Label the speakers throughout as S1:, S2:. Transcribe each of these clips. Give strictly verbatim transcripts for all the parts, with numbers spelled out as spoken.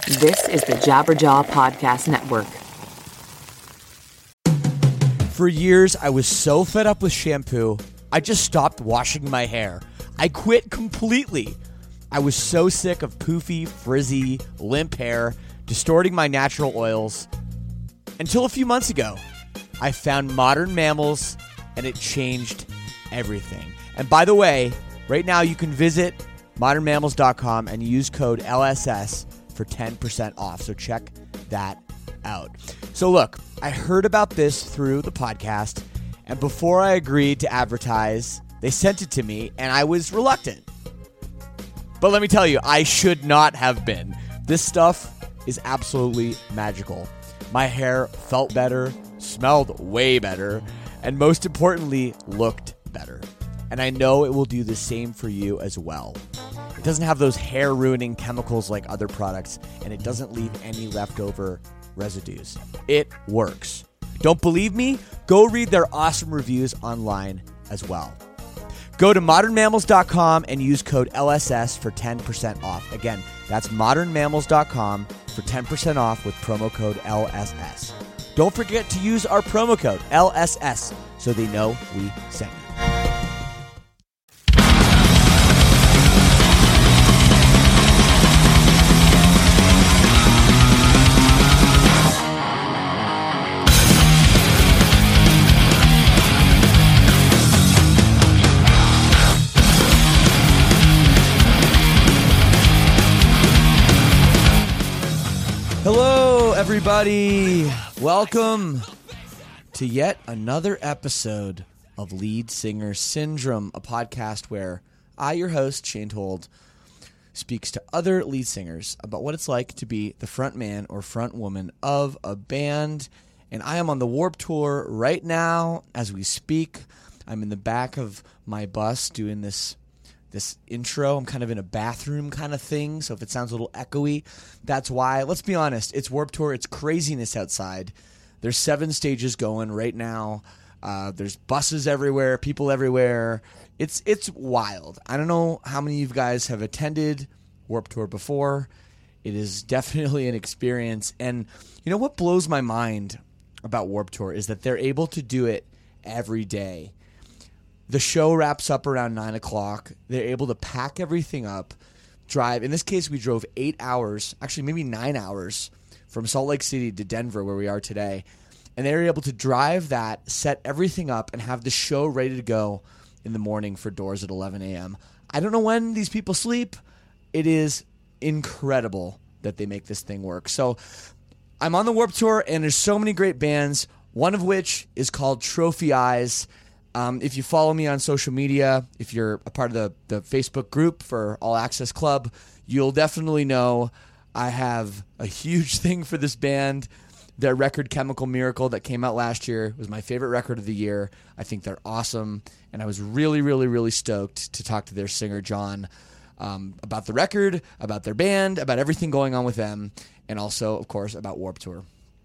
S1: This is the Jabberjaw Podcast Network.
S2: For years, I was so fed up with shampoo, I just stopped washing my hair. I quit completely. I was so sick of poofy, frizzy, limp hair, distorting my natural oils. Until a few months ago, I found Modern Mammals, and it changed everything. And by the way, right now you can visit modern mammals dot com and use code L S S for ten percent off. So check that out. So look, I heard about this through the podcast, and before I agreed to advertise, they sent it to me, and I was reluctant. But let me tell you, I should not have been. This stuff is absolutely magical. My hair felt better, smelled way better, and most importantly, looked better. And I know it will do the same for you as well. It doesn't have those hair-ruining chemicals like other products, and it doesn't leave any leftover residues. It works. Don't believe me? Go read their awesome reviews online as well. Go to modern mammals dot com and use code L S S for ten percent off. Again, that's modern mammals dot com for ten percent off with promo code L S S. Don't forget to use our promo code L S S so they know we sent you. Hello, everybody. Welcome to yet another episode of Lead Singer Syndrome, a podcast where I, your host, Shane Told, speaks to other lead singers about what it's like to be the front man or front woman of a band. And I am on the Warped Tour right now as we speak. I'm in the back of my bus doing this This intro. I'm kind of in a bathroom kind of thing, so if it sounds a little echoey, that's why. Let's be honest, it's Warped Tour. It's craziness outside. There's seven stages going right now. Uh, there's buses everywhere, people everywhere. It's it's wild. I don't know how many of you guys have attended Warped Tour before. It is definitely an experience. And you know what blows my mind about Warped Tour is that they're able to do it every day. The show wraps up around nine o'clock. They're able to pack everything up, drive. In this case, we drove eight hours, actually maybe nine hours, from Salt Lake City to Denver, where we are today. And they were able to drive that, set everything up, and have the show ready to go in the morning for doors at eleven a.m. I don't know when these people sleep. It is incredible that they make this thing work. So I'm on the Warped Tour, and there's so many great bands, one of which is called Trophy Eyes. Um, if you follow me on social media, if you're a part of the, the Facebook group for All Access Club, you'll definitely know I have a huge thing for this band. Their record, Chemical Miracle, that came out last year was my favorite record of the year. I think they're awesome, and I was really, really, really stoked to talk to their singer, John, um, about the record, about their band, about everything going on with them, and also, of course, about Warped Tour.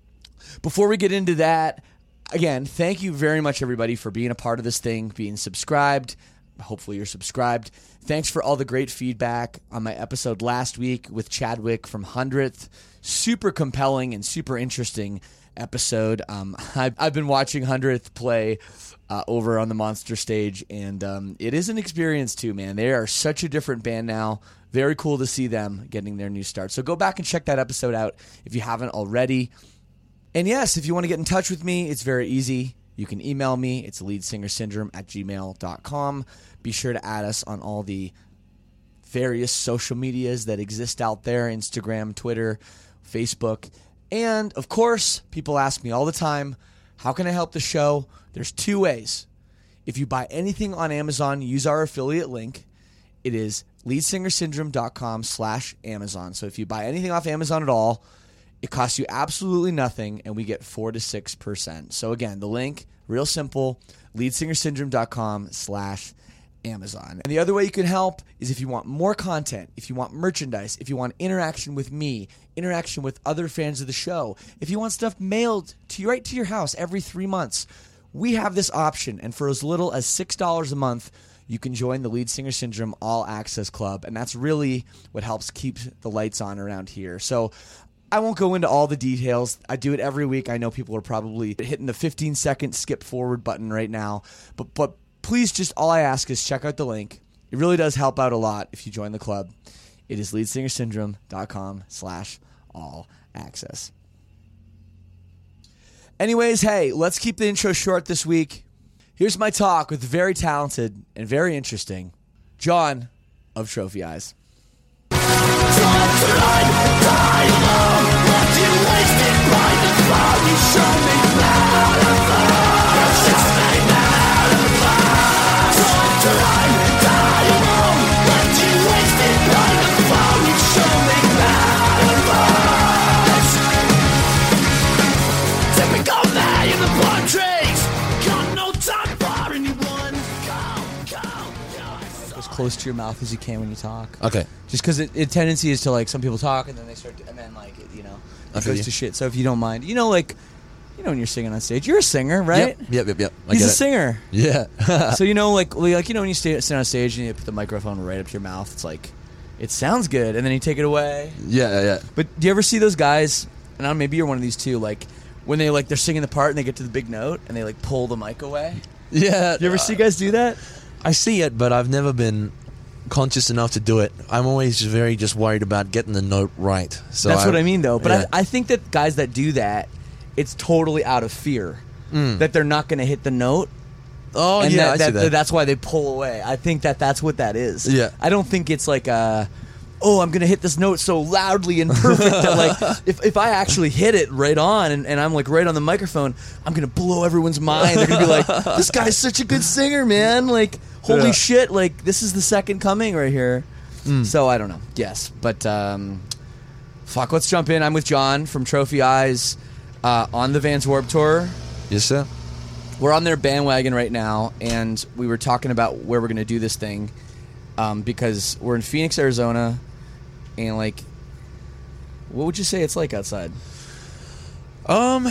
S2: Before we get into that, again, thank you very much, everybody, for being a part of this thing, being subscribed. Hopefully you're subscribed. Thanks for all the great feedback on my episode last week with Chadwick from hundredth. Super compelling and super interesting episode. Um, I've, I've been watching hundredth play uh, over on the Monster stage, and um, it is an experience too, man. They are such a different band now. Very cool to see them getting their new start. So go back and check that episode out if you haven't already. And yes, if you want to get in touch with me, it's very easy. You can email me. It's leadsingersyndrome at gmail dot com. Be sure to add us on all the various social medias that exist out there, Instagram, Twitter, Facebook. And, of course, people ask me all the time, how can I help the show? There's two ways. If you buy anything on Amazon, use our affiliate link. It is leadsingersyndrome dot com slash Amazon. So if you buy anything off Amazon at all, it costs you absolutely nothing, and we get four to six percent. So again, the link, real simple, leadsingersyndrome dot com slash Amazon. And the other way you can help is if you want more content, if you want merchandise, if you want interaction with me, interaction with other fans of the show, if you want stuff mailed to you right to your house every three months, we have this option. And for as little as six dollars a month, you can join the Lead Singer Syndrome All Access Club, and that's really what helps keep the lights on around here. So I won't go into all the details. I do it every week. I know people are probably hitting the fifteen second skip forward button right now, but but please, just all I ask is check out the link. It really does help out a lot if you join the club. It is leadsingersyndrome.com slash all access. Anyways, hey, let's keep the intro short this week. Here's my talk with the very talented and very interesting John of Trophy Eyes. Close to your mouth as you can when you talk.
S3: Okay.
S2: Just because it, it tendency is to, like, some people talk and then they start to, and then like it, you know it goes
S3: you.
S2: to shit. So if you don't mind, you know, like, you know when you're singing on stage, you're a singer, right?
S3: Yep, yep, yep. yep. I
S2: He's
S3: get
S2: a
S3: it.
S2: singer.
S3: Yeah.
S2: So you know, like, like you know when you stay, sit on stage and you put the microphone right up to your mouth, it's like it sounds good, and then you take it away.
S3: Yeah, yeah, yeah.
S2: But do you ever see those guys? And I don't know, maybe you're one of these too. Like when they like they're singing the part and they get to the big note and they like pull the mic away.
S3: Yeah.
S2: Do you ever
S3: uh,
S2: see guys do that?
S3: I see it, but I've never been conscious enough to do it. I'm always just very just worried about getting the note right. So
S2: That's
S3: I,
S2: what I mean, though. But
S3: yeah.
S2: I, I think that guys that do that, it's totally out of fear
S3: Mm.
S2: that they're not going to hit the note.
S3: Oh,
S2: and
S3: yeah,
S2: that,
S3: I see
S2: that,
S3: that.
S2: that's why they pull away. I think that that's what that is.
S3: Yeah.
S2: I don't think it's like a, oh, I'm going to hit this note so loudly and perfect that, like, if, if I actually hit it right on and, and I'm, like, right on the microphone, I'm going to blow everyone's mind. They're going to be like, this guy's such a good singer, man. Like, holy
S3: Yeah.
S2: shit, like, this is the second coming right here.
S3: Mm.
S2: So, I don't know. Yes, but, um, fuck, let's jump in. I'm with John from Trophy Eyes uh, on the Vans Warped Tour.
S3: Yes, sir.
S2: We're on their bandwagon right now, and we were talking about where we're going to do this thing um, because we're in Phoenix, Arizona, and, like, what would you say it's like outside?
S3: Um,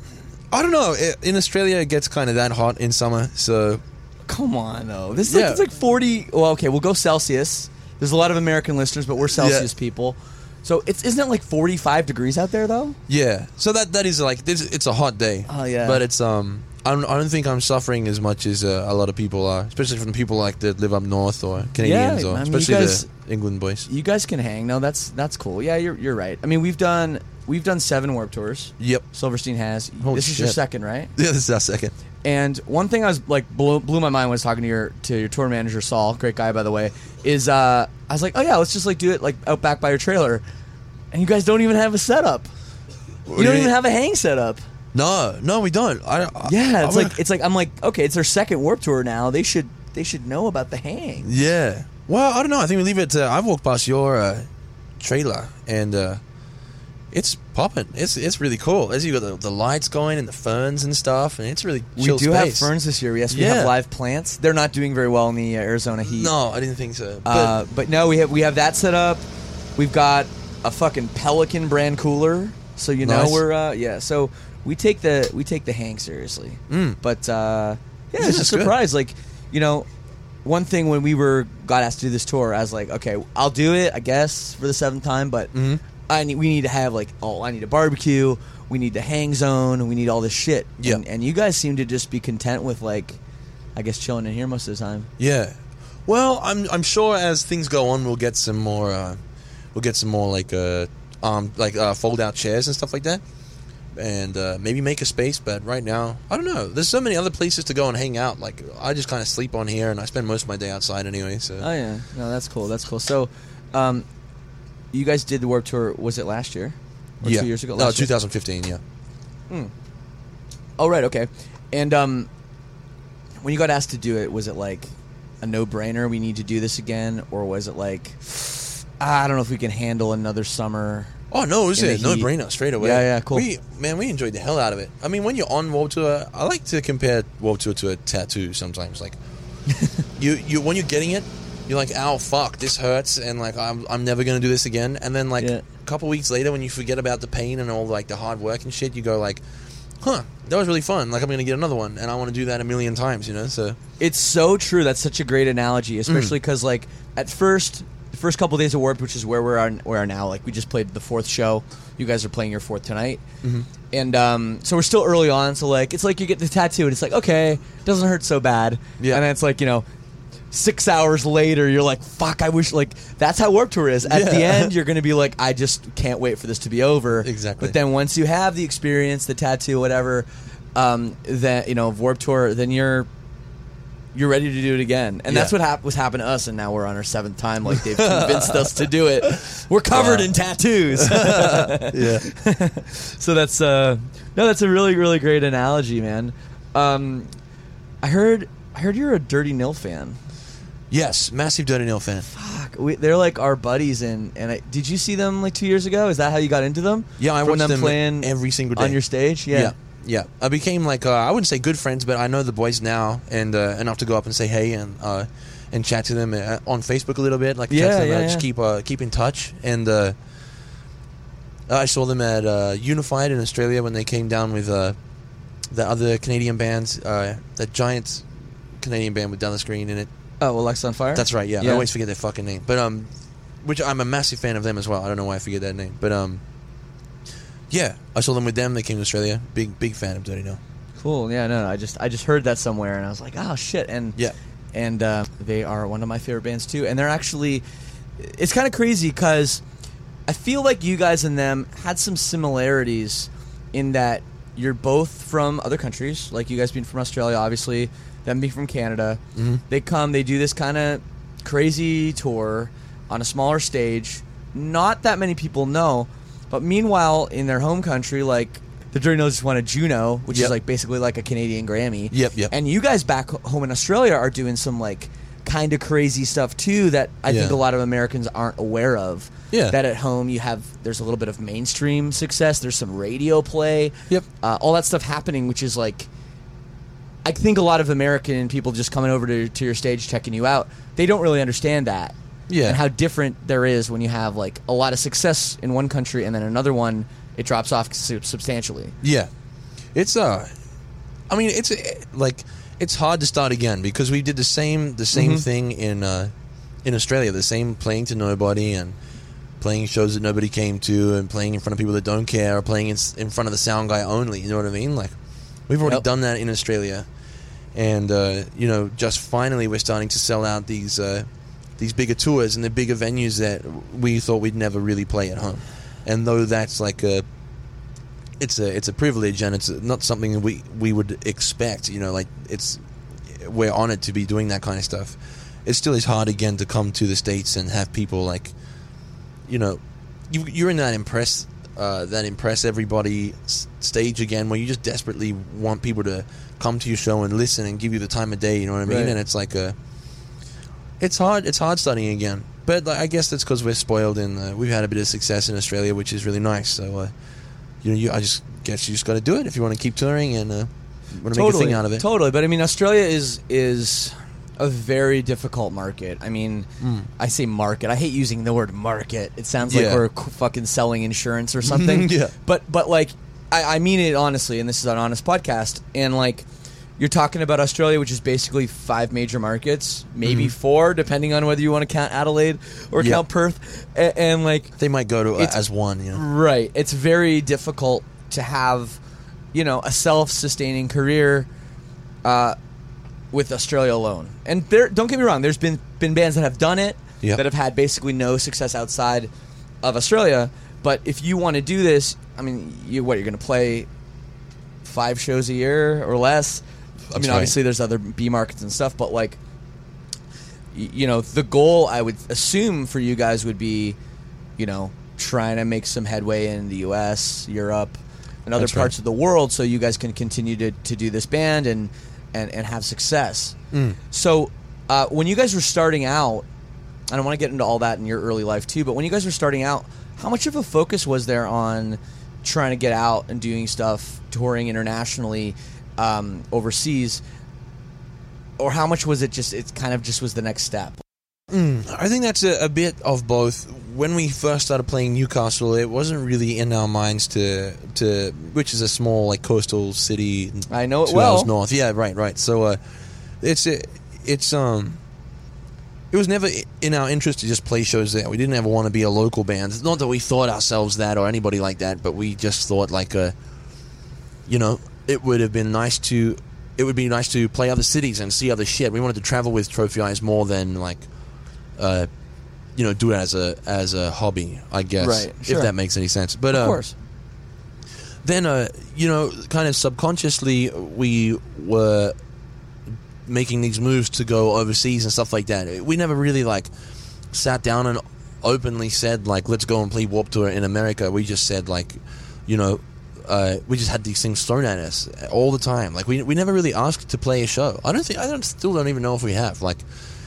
S3: I don't know. It, in Australia, it gets kind of that hot in summer, so...
S2: Come on, though. This is
S3: Yeah.
S2: like, it's like forty... Well, okay, we'll go Celsius. There's a lot of American listeners, but we're Celsius
S3: Yeah.
S2: people. So it's isn't it like forty-five degrees out there, though?
S3: Yeah. So that that is like... This, it's a hot day.
S2: Oh, yeah.
S3: But it's... um. I don't, I don't think I'm suffering as much as uh, a lot of people are, especially from people like that live up north or Canadians,
S2: Yeah,
S3: or
S2: I mean, you
S3: especially
S2: guys-
S3: the England boys.
S2: You guys can hang. No, that's that's cool. Yeah, you're you're right. I mean, we've done we've done seven Warped Tours.
S3: Yep.
S2: Silverstein has.
S3: Holy
S2: this is your
S3: shit.
S2: second, right?
S3: Yeah, this is our second.
S2: And one thing I was like blew, blew my mind when I was talking to your to your tour manager Saul, great guy by the way, is uh, I was like, oh yeah, let's just like do it like out back by your trailer, and you guys don't even have a setup. You
S3: do
S2: don't
S3: you
S2: even
S3: mean?
S2: have a hang setup.
S3: No, no, we don't. I, I,
S2: Yeah, it's
S3: I
S2: like it's like I'm like okay, it's their second Warped Tour now. They should they should know about the hang.
S3: Yeah. Well, I don't know. I think we leave it to... I've walked past your uh, trailer, and uh, it's popping. It's it's really cool. As you got the, the lights going and the ferns and stuff, and it's really
S2: We
S3: chill
S2: do have
S3: space.
S2: ferns this year. Yes, we
S3: Yeah.
S2: have live plants. They're not doing very well in the uh, Arizona heat.
S3: No, I didn't think so. But
S2: Uh, but no, we have we have that set up. We've got a fucking Pelican brand cooler, so you know
S3: Nice.
S2: we're uh, yeah. So we take the we take the hang seriously.
S3: Mm.
S2: But uh, yeah,
S3: This
S2: it's a
S3: is good.
S2: surprise. Like you know, one thing when we were got asked to do this tour, I was like, okay, I'll do it, I guess, for the seventh time. But
S3: Mhm.
S2: I need we need to have like oh, I need a barbecue. We need the hang zone. We need all this shit.
S3: Yeah.
S2: And, and you guys seem to just be content with like, I guess chilling in here most of the time.
S3: yeah. Well, I'm I'm sure as things go on, we'll get some more. Uh, we'll get some more like uh, um like uh, fold out chairs and stuff like that, and uh, maybe make a space. But right now, I don't know. There's so many other places to go and hang out. Like I just kind of sleep on here, and I spend most of my day outside anyway. So
S2: Oh yeah, no, that's cool. That's cool. So, um, you guys did the Warped Tour. Was it last year or
S3: yeah,
S2: two years ago?
S3: No,
S2: Last year?
S3: twenty fifteen. Yeah.
S2: Oh right, okay. And um, when you got asked to do it, was it like a no-brainer? We need to do this again, or was it like, ah, I don't know if we can handle another summer?
S3: Oh no, it was
S2: In
S3: a
S2: the
S3: no
S2: heat.
S3: brainer straight away.
S2: Yeah, yeah, cool.
S3: We man, we enjoyed the hell out of it. I mean, when you're on Warped Tour, I like to compare Warped Tour to a tattoo sometimes. Like you, you when you're getting it, you're like, "Ow, fuck, this hurts," and like, "I'm, I'm never gonna do this again." And then like
S2: Yeah.
S3: a couple weeks later, when you forget about the pain and all like the hard work and shit, you go like, huh, that was really fun. Like, I'm going to get another one, and I want to do that a million times, you know? So
S2: It's so true. That's such a great analogy, especially because, like, at first, the first couple days of Warped, which is where we are, we are now, like, we just played the fourth show. You guys are playing your fourth tonight. Mm-hmm. And um, so we're still early on, so, like, it's like you get the tattoo, and it's like, okay, it doesn't hurt so bad.
S3: Yeah.
S2: And then it's like, you know, six hours later, you're like, fuck, I wish, like, that's how Warped Tour is. At
S3: Yeah.
S2: the end, you're going to be like, I just can't wait for this to be over.
S3: Exactly.
S2: But then once you have the experience, the tattoo, whatever, um, that, you know, of Warped Tour, then you're you're ready to do it again. And that's
S3: Yeah.
S2: what hap- was happening to us, and now we're on our seventh time. Like, they've convinced us to do it. We're covered
S3: Wow.
S2: in tattoos.
S3: yeah.
S2: So that's, uh, no, that's a really, really great analogy, man. Um, I heard, I heard you're a Dirty Nil fan.
S3: Yes, massive Dirty Nil fan.
S2: Fuck, we, they're like our buddies, and and I, did you see them like two years ago? Is that how you got into them?
S3: Yeah, I
S2: From
S3: watched
S2: them
S3: them
S2: playing
S3: every single day
S2: on your stage. Yeah,
S3: Yeah, yeah. I became like uh, I wouldn't say good friends, but I know the boys now, and uh, enough to go up and say hey and uh, and chat to them uh, on Facebook a little bit. Like
S2: Yeah,
S3: chat to them,
S2: yeah,
S3: uh,
S2: yeah.
S3: just keep uh, keep in touch. And uh, I saw them at uh, Unified in Australia when they came down with uh, the other Canadian bands, uh, that giant Canadian band with Dallas Green in it.
S2: Oh, Alexa on Fire.
S3: That's right. Yeah,
S2: Yeah.
S3: I always forget their fucking name, but um, which I'm a massive fan of them as well. I don't know why I forget that name, but um, yeah, I saw them with them. They came to Australia. Big big fan of Dirty Nil.
S2: Cool. Yeah, no, no, I just I just heard that somewhere, and I was like, oh shit. And
S3: Yeah.
S2: and uh, they are one of my favorite bands too. And they're actually, it's kind of crazy because I feel like you guys and them had some similarities in that you're both from other countries, like you guys being from Australia, obviously, them being from Canada.
S3: Mm-hmm.
S2: They come, they do this kind of crazy tour on a smaller stage. Not that many people know, but meanwhile, in their home country, like the Dirty Nil just won a Juno, which
S3: Yep.
S2: is like basically like a Canadian Grammy.
S3: Yep, yep.
S2: And you guys back home in Australia are doing some like kind of crazy stuff too that I think
S3: Yeah.
S2: a lot of Americans aren't aware of.
S3: Yeah.
S2: That at home you have there's a little bit of mainstream success. There's some radio play.
S3: Yep.
S2: Uh, all that stuff happening, which is like, I think a lot of American people just coming over to, to your stage checking you out, they don't really understand that.
S3: Yeah.
S2: And how different there is when you have like a lot of success in one country and then another one, it drops off su- substantially.
S3: Yeah, it's uh, I mean, it's uh, like it's hard to start again because we did the same the same
S2: Mm-hmm.
S3: thing in uh, in Australia, the same playing to nobody and playing shows that nobody came to and playing in front of people that don't care or playing in, in front of the sound guy only. You know what I mean? Like we've already
S2: Yep.
S3: done that in Australia, and uh, you know, just finally we're starting to sell out these uh, these bigger tours and the bigger venues that we thought we'd never really play at home. And though that's like a, it's a it's a privilege and it's not something that we we would expect. You know, like it's we're honored to be doing that kind of stuff. It still is hard again to come to the States and have people like, you know, you you're in that impress uh, that impress everybody s- stage again where you just desperately want people to come to your show and listen and give you the time of day. You know what I mean?
S2: Right.
S3: And it's like a, it's hard. It's hard starting again. But like, I guess that's because we're spoiled and uh, we've had a bit of success in Australia, which is really nice. So, uh, you know, you, I just guess you just got to do it if you want to keep touring and uh, want to make a thing out of it.
S2: Totally. But I mean, Australia is is a very difficult market. I mean, I say market. I hate using the word market. It sounds like
S3: Yeah.
S2: we're c- fucking selling insurance or something.
S3: Yeah.
S2: But but like, I, I mean it honestly, and this is an honest podcast. And like, you're talking about Australia, which is basically five major markets, maybe four, depending on whether you want to count Adelaide or
S3: Yeah.
S2: count Perth. And, and like,
S3: They might go to uh,
S2: It's-
S3: as one. You know.
S2: right. It's very difficult to have, you know, a self-sustaining career uh, with Australia alone. And there, don't get me wrong, there's been, been bands that have done it,
S3: Yep.
S2: that have had basically no success outside of Australia. But if you want to do this, I mean, you what, you're going to play five shows a year or less? I
S3: That's
S2: mean,
S3: right.
S2: obviously there's other B markets and stuff, but like, y- you know, the goal I would assume for you guys would be, you know, trying to make some headway in the U S, Europe, and other
S3: That's
S2: parts
S3: right.
S2: of the world, so you guys can continue to, to do this band and and, and have success.
S3: Mm.
S2: So uh, when you guys were starting out, and I want to get into all that in your early life too, but when you guys were starting out, how much of a focus was there on trying to get out and doing stuff, touring internationally, um, overseas, or how much was it just, it kind of just was the next step?
S3: I think that's a, a bit of both. when we first started playing Newcastle, it wasn't really in our minds to to which is a small like coastal city.
S2: I know it
S3: two
S2: well.
S3: hours north. Yeah, right, right. So uh, it's it's um. It was never in our interest to just play shows there. We didn't ever want to be a local band. Not that we thought ourselves that or anybody like that, but we just thought like, uh, you know, it would have been nice to, it would be nice to play other cities and see other shit. We wanted to travel with Trophy Eyes more than like, uh, you know, do it as a as a hobby, I guess,
S2: right, sure.
S3: if that makes any sense. But
S2: of
S3: uh,
S2: course.
S3: Then, uh, you know, kind of subconsciously, we were making these moves to go overseas and stuff like that. We never really like sat down and openly said like, let's go and play Warped Tour in America. We just said like, you know, uh, we just had these things thrown at us all the time. Like we we never really asked to play a show. I don't think I don't still don't even know if we have. Like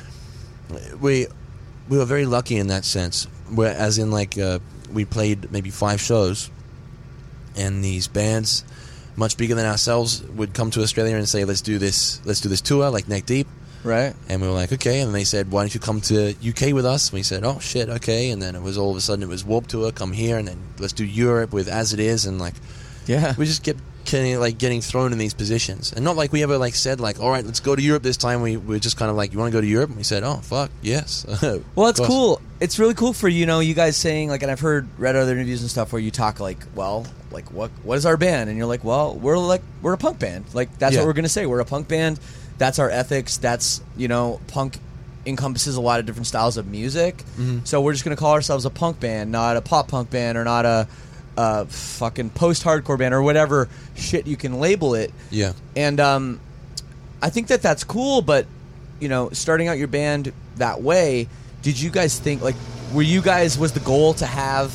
S3: we we were very lucky in that sense. Where as in like uh, we played maybe five shows, and these bands much bigger than ourselves would come to Australia and say, let's do this let's do this tour, like Neck Deep.
S2: Right.
S3: And we were like, okay. And they said, why don't you come to U K with us? And we said, oh, shit, okay. And then it was all of a sudden, it was Warped Tour, come here, and then let's do Europe with As It Is. And, like,
S2: yeah,
S3: we just kept getting, like, getting thrown in these positions. And not like we ever, like, said, like, all right, let's go to Europe this time. We were just kind of like, you want to go to Europe? And we said, oh, fuck, yes.
S2: Well, it's cool. It's really cool for, you know, you guys saying, like, and I've heard, read other interviews and stuff where you talk, like, well, like, what what is our band? And you're like, well, we're, like, we're a punk band. Like, that's
S3: Yeah.
S2: what we're going to say. We're a punk band. That's our ethics. That's, you know, punk encompasses a lot of different styles of music.
S3: Mm-hmm.
S2: So we're just going to call ourselves a punk band, not a pop punk band or not a, a fucking post-hardcore band or whatever shit you can label it.
S3: Yeah.
S2: And um, I think that that's cool, but, you know, starting out your band that way, did you guys think, like, were you guys, was the goal to have,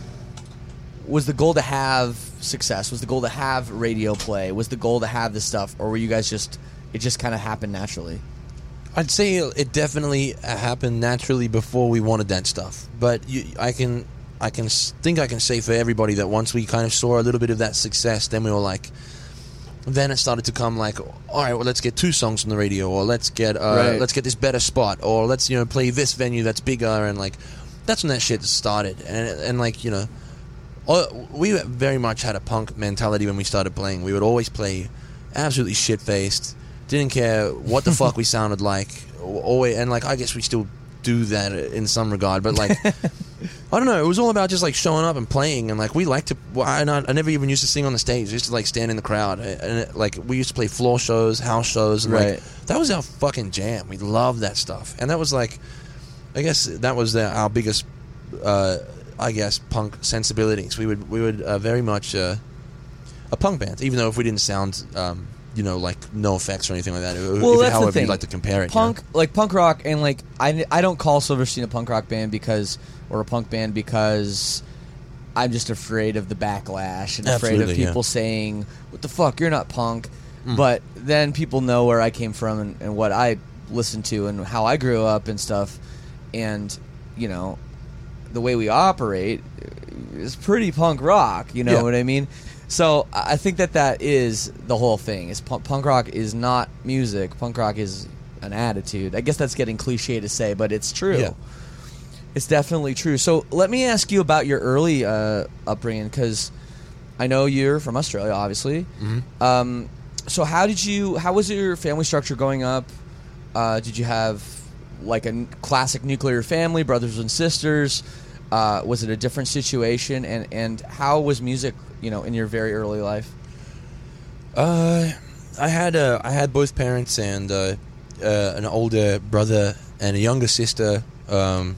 S2: was the goal to have success? Was the goal to have radio play? Was the goal to have this stuff? Or were you guys just, it just kind of happened naturally?
S3: I'd say it definitely happened naturally before we wanted that stuff. But you, I can, I can s- think I can say for everybody that once we kind of saw a little bit of that success, then we were like, then it started to come like, all right, well, let's get two songs on the radio, or let's get, uh,
S2: Right.
S3: let's get this better spot, or let's, you know, play this venue that's bigger, and like, that's when that shit started, and and like, you know, all, we very much had a punk mentality when we started playing. We would always play absolutely shit faced. Didn't care what the fuck we sounded like. Always, and like I guess we still do that in some regard, but like I don't know. It was all about just like showing up and playing, and like we liked to. Well, I, not, I never even used to sing on the stage. I used to like stand in the crowd, and it, like we used to play floor shows, house shows, and
S2: Right.
S3: like that was our fucking jam. We loved that stuff, and that was like, I guess that was the, our biggest, uh, I guess, punk sensibilities. We would we would uh, very much uh, a punk band, even though if we didn't sound. Um, you know, like no effects or anything like that.
S2: Well,
S3: if,
S2: that's
S3: however
S2: the thing.
S3: you'd like to compare it.
S2: Punk,
S3: you know?
S2: like punk rock, and like I, I don't call Silverstein a punk rock band because, or a punk band because I'm just afraid of the backlash and afraid of
S3: Absolutely,
S2: people
S3: yeah.
S2: saying, "What the fuck, you're not punk."
S3: Mm.
S2: But then people know where I came from and, and what I listened to and how I grew up and stuff, and you know, the way we operate is pretty punk rock. You know
S3: Yeah.
S2: what I mean? So I think that that is the whole thing. Is punk, punk rock is not music. Punk rock is an attitude. I guess that's getting cliche to say, but it's true.
S3: Yeah.
S2: It's definitely true. So let me ask you about your early uh, upbringing, because I know you're from Australia, obviously.
S3: Mm-hmm.
S2: Um, so how did you? How was your family structure growing up? Uh, did you have like a n- classic nuclear family, brothers and sisters? Uh, was it a different situation? And and how was music, you know, in your very early life?
S3: Uh, I had uh, I had both parents and uh, uh, an older brother and a younger sister. Um,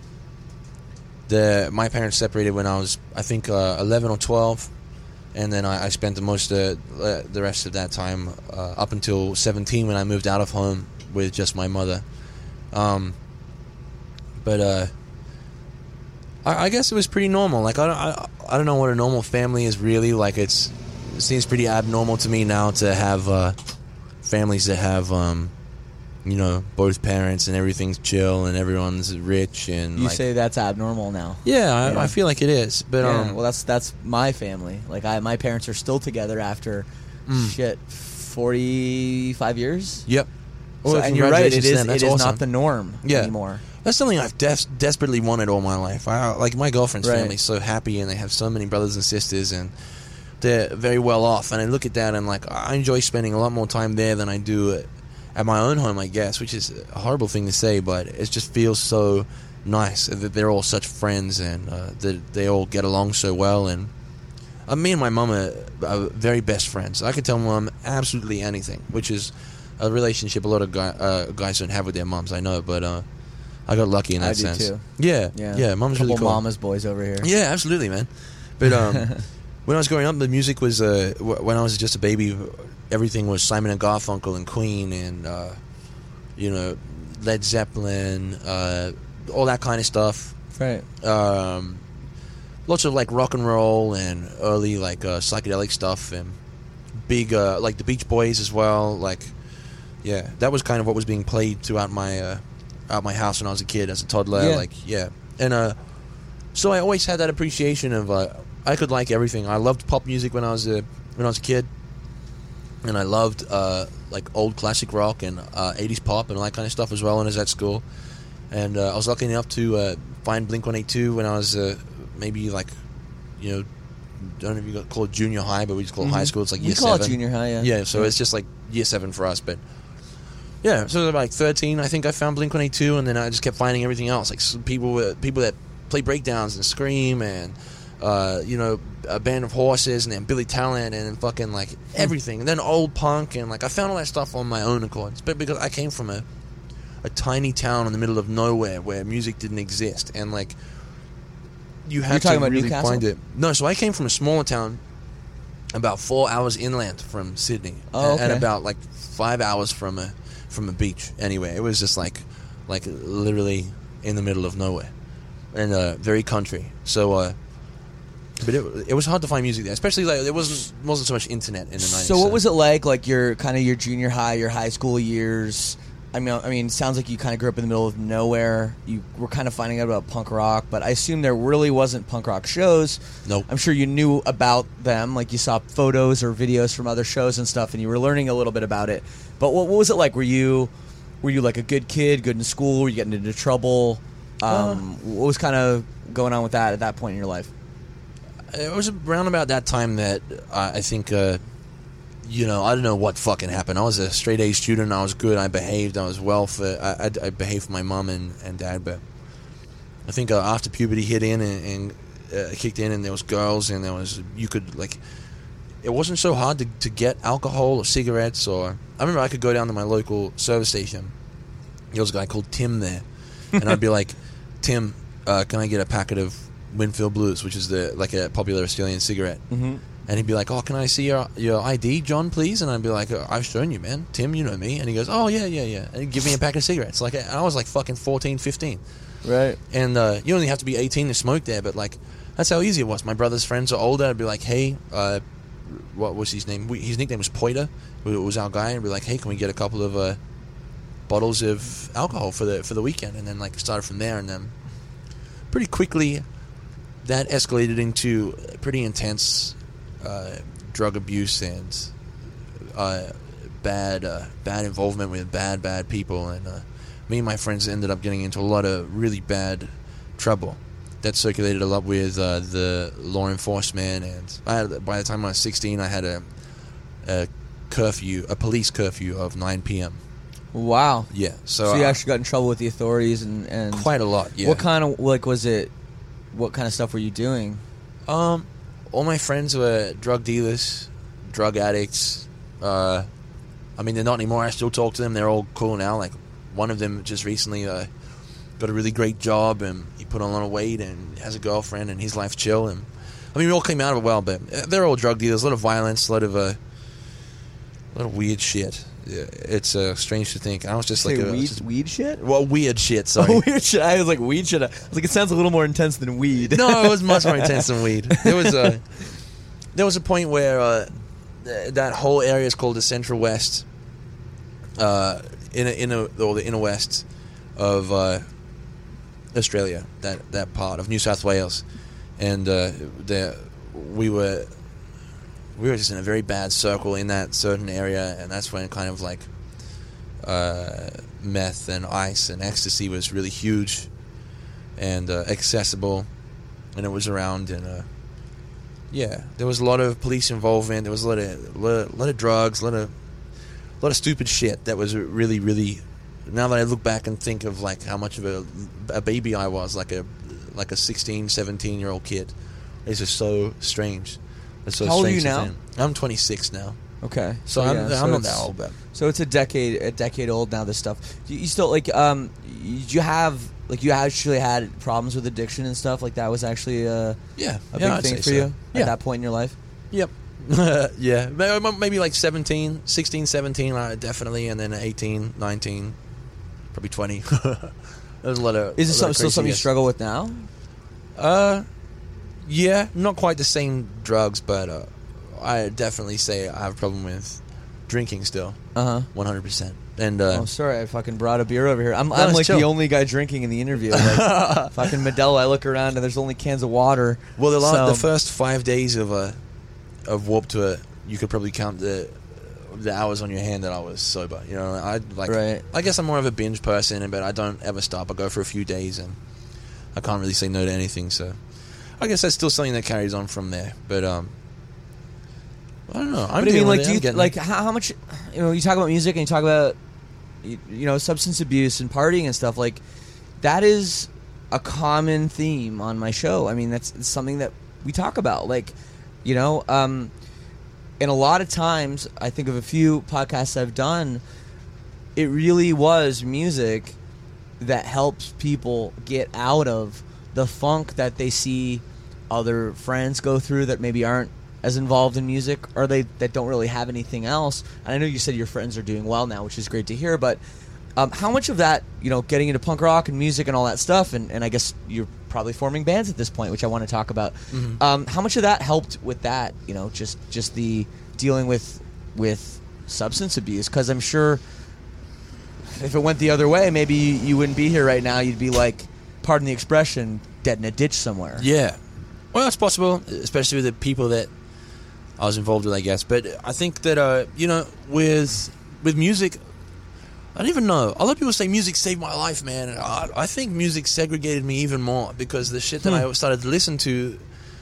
S3: the my parents separated when I was I think uh, eleven or twelve, and then I, I spent the most uh, the rest of that time uh, up until seventeen when I moved out of home with just my mother. Um, but uh, I, I guess it was pretty normal. Like I don't I, I don't know what a normal family is really like. It's It seems pretty abnormal to me now to have uh, families that have, um, you know, both parents and everything's chill and everyone's rich and
S2: You
S3: like,
S2: say that's abnormal now.
S3: yeah, I,
S2: Yeah.
S3: I feel like it is. But
S2: Yeah,
S3: um,
S2: well, that's that's my family. Like, I my parents are still together after
S3: Mm.
S2: shit forty-five years.
S3: yep.
S2: So,
S3: Well,
S2: and you're right. It
S3: congratulations to
S2: is
S3: them.
S2: it
S3: That's
S2: is
S3: awesome.
S2: not the norm
S3: Yeah.
S2: anymore.
S3: That's something I've des- desperately wanted all my life. I, like my girlfriend's
S2: Right.
S3: family's so happy, and they have so many brothers and sisters, and they're very well off. And I look at that, and like I enjoy spending a lot more time there than I do at, at my own home, I guess, which is a horrible thing to say, but it just feels so nice that they're all such friends, and uh, that they all get along so well. And uh, me and my mum are, are very best friends. I could tell mum absolutely anything, which is a relationship a lot of guy, uh, guys don't have with their mums, I know, but uh, I got lucky in that
S2: I do
S3: sense.
S2: too.
S3: Yeah,
S2: Yeah,
S3: yeah, mum's
S2: Couple
S3: really cool.
S2: mama's boys over here.
S3: Yeah, absolutely, man. But um, when I was growing up, the music was uh, w- when I was just a baby. Everything was Simon and Garfunkel and Queen and uh, you know Led Zeppelin, uh, all that kind of stuff.
S2: Right.
S3: Um, lots of like rock and roll and early like uh, psychedelic stuff and big uh, like the Beach Boys as well. Like, yeah, that was kind of what was being played throughout my uh, out my house when I was a kid, as a toddler.
S2: Yeah.
S3: Like, yeah, and uh, so I always had that appreciation of uh, I could like everything. I loved pop music when I was a when I was a kid, and I loved uh, like old classic rock and uh, eighties pop and all that kind of stuff as well when I was at school. And uh, I was lucky enough to uh, find Blink one eighty-two when I was uh, maybe like, you know, don't know if you got call it junior high, but we just call it high school. It's like
S2: We
S3: year
S2: call
S3: seven.
S2: it junior high, yeah.
S3: Yeah, so it's just like year seven for us. But yeah, so about like thirteen, I think I found Blink one eighty-two, and then I just kept finding everything else, like s- people uh, people that play breakdowns and scream, and uh, you know, a band of horses, and then Billy Talent, and then fucking like everything, and then old punk, and like I found all that stuff on my own accord. But because I came from a a tiny town in the middle of nowhere where music didn't exist, and like you
S2: You're
S3: had
S2: talking
S3: to
S2: about
S3: really
S2: Newcastle?
S3: find it. No, so I came from a smaller town, about four hours inland from Sydney,
S2: Oh,
S3: and, and
S2: okay.
S3: about like five hours from a from a beach. Anyway, it was just like like literally in the middle of nowhere, and uh, very country. So, uh, but it it was hard to find music there, especially like there wasn't wasn't so much internet in the nineties.
S2: So what was it like, like your kind of your junior high, your high school years? I mean, I mean, it sounds like you kind of grew up in the middle of nowhere. You were kind of finding out about punk rock, but I assume there really wasn't punk rock shows.
S3: Nope.
S2: I'm sure you knew about them, like you saw photos or videos from other shows and stuff, and you were learning a little bit about it. But what, what was it like? Were you were you like a good kid, good in school? Were you getting into trouble? Um, what was kind of going on with that at that point in your life?
S3: It was around about that time that uh, I think, uh, you know, I don't know what fucking happened. I was a straight A student. I was good. I behaved. I was well for. I, I, I behaved for my mom and, and dad. But I think uh, after puberty hit in and, and uh, kicked in, and there was girls, and there was you could like. It wasn't so hard to, to get alcohol or cigarettes. Or I remember I could go down to my local service station. There was a guy called Tim there, and I'd be like, Tim, uh, can I get a packet of Winfield Blues, which is the like a popular Australian cigarette?
S2: Mm-hmm.
S3: And he'd be like, oh, can I see your your I D, John, please? And I'd be like, oh, I've shown you, man. Tim, you know me. And he goes, oh, yeah, yeah, yeah. And he'd give me a pack of cigarettes. Like, and I was like fucking fourteen, fifteen.
S2: Right.
S3: And uh, you only have to be eighteen to smoke there, but like, that's how easy it was. My brother's friends are older. I'd be like, hey, uh, what was his name? We, his nickname was Poiter. It was our guy. And I'd be like, hey, can we get a couple of uh, bottles of alcohol for the for the weekend? And then like started from there, and then pretty quickly that escalated into pretty intense uh, drug abuse and uh, bad uh, bad involvement with bad bad people, and uh, me and my friends ended up getting into a lot of really bad trouble that circulated a lot with uh, the law enforcement. And I had, by the time I was sixteen, I had a, a curfew, a police curfew of nine p.m.
S2: Wow.
S3: Yeah, so,
S2: So you
S3: uh,
S2: actually got in trouble with the authorities and, and
S3: quite a lot. Yeah.
S2: What kind of like was it? What kind of stuff were you doing?
S3: Um, all my friends were drug dealers, drug addicts. Uh, I mean, they're not anymore. I still talk to them. They're all cool now. Like, one of them just recently uh, got a really great job, and he put on a lot of weight and has a girlfriend, and his life's chill. And I mean, we all came out of it well, but they're all drug dealers. A lot of violence, a lot of uh, a lot of weird shit. Yeah, it's uh, strange to think. I was just
S2: Say
S3: like a
S2: weed,
S3: just-
S2: weed shit.
S3: well, weird shit. Sorry.
S2: Oh, weird shit. I was like weed shit. I was like, it sounds a little more intense than weed.
S3: No, it was much more intense than weed. There was a there was a point where uh, th- that whole area is called the Central West, uh, in a, in a, or the Inner West of uh, Australia. That that part of New South Wales, and uh, there we were we were just in a very bad circle in that certain area, and that's when kind of like uh, meth and ice and ecstasy was really huge and uh, accessible, and it was around, and uh, yeah, there was a lot of police involvement. There was a lot of lot of, lot of drugs, a lot of a lot of stupid shit that was really, really. Now that I look back and think of like how much of a, a baby I was, like a like a sixteen, seventeen year old kid, it's just so strange. It's so
S2: How old are you
S3: strange to
S2: now?
S3: think. I'm twenty-six now.
S2: Okay,
S3: So, I'm,
S2: yeah,
S3: I'm
S2: so
S3: not
S2: it's-
S3: that old, but
S2: So it's a decade, a decade old now. This stuff. You, you still like? Um, you have like you actually had problems with addiction and stuff like that. Was actually a,
S3: yeah,
S2: a
S3: yeah,
S2: big
S3: I'd
S2: thing
S3: say
S2: for
S3: so.
S2: you
S3: Yeah.
S2: at that point in your life.
S3: Yep. yeah. Maybe maybe like seventeen, sixteen, seventeen, uh, definitely, and then eighteen, nineteen, probably twenty. There's a lot of.
S2: Is it
S3: a lot
S2: some,
S3: of
S2: still something you
S3: craziness.
S2: struggle with now?
S3: Uh, yeah, not quite the same drugs, but uh, I definitely say I have a problem with drinking still,
S2: Uh huh.
S3: one hundred percent. And uh,
S2: Oh, sorry, I fucking brought a beer over here. I'm, I'm
S3: it's
S2: like the
S3: chill.
S2: only guy drinking in the interview. Like, fucking Modelo. I look around and there's only cans of water.
S3: well, the, la-
S2: So-
S3: the first five days of uh, of Warped Tour, you could probably count the the hours on your hand that I was sober. You know, I like.
S2: Right.
S3: I guess I'm more of a binge person, but I don't ever stop. I go for a few days, and I can't really say no to anything. So, I guess that's still something that carries on from there. But um, I don't know. I'm
S2: But I mean,
S3: dealing
S2: like,
S3: with it.
S2: do
S3: I'm
S2: you
S3: getting
S2: like
S3: there.
S2: how, how much? You know, you talk about music and you talk about you, you know substance abuse and partying and stuff. Like that is a common theme on my show. I mean, that's it's something that we talk about. Like, you know, um, and a lot of times, I think of a few podcasts I've done. It really was music that helps people get out of the funk that they see other friends go through that maybe aren't as involved in music, or they that don't really have anything else. And I know you said your friends are doing well now, which is great to hear, but um, how much of that, you know, getting into punk rock and music and all that stuff, and, and I guess you're probably forming bands at this point, which I want to talk about.
S3: Mm-hmm.
S2: Um, how much of that helped with that, you know, just just the dealing with with substance abuse? Because I'm sure if it went the other way, maybe you, you wouldn't be here right now. You'd be like, pardon the expression, dead in a ditch somewhere.
S3: Yeah. Well, it's possible, especially with the people that I was involved with, I guess. But I think that, uh, you know, with with music, I don't even know. A lot of people say music saved my life, man. And I, I think music segregated me even more because the shit that
S2: Hmm.
S3: I started to listen to,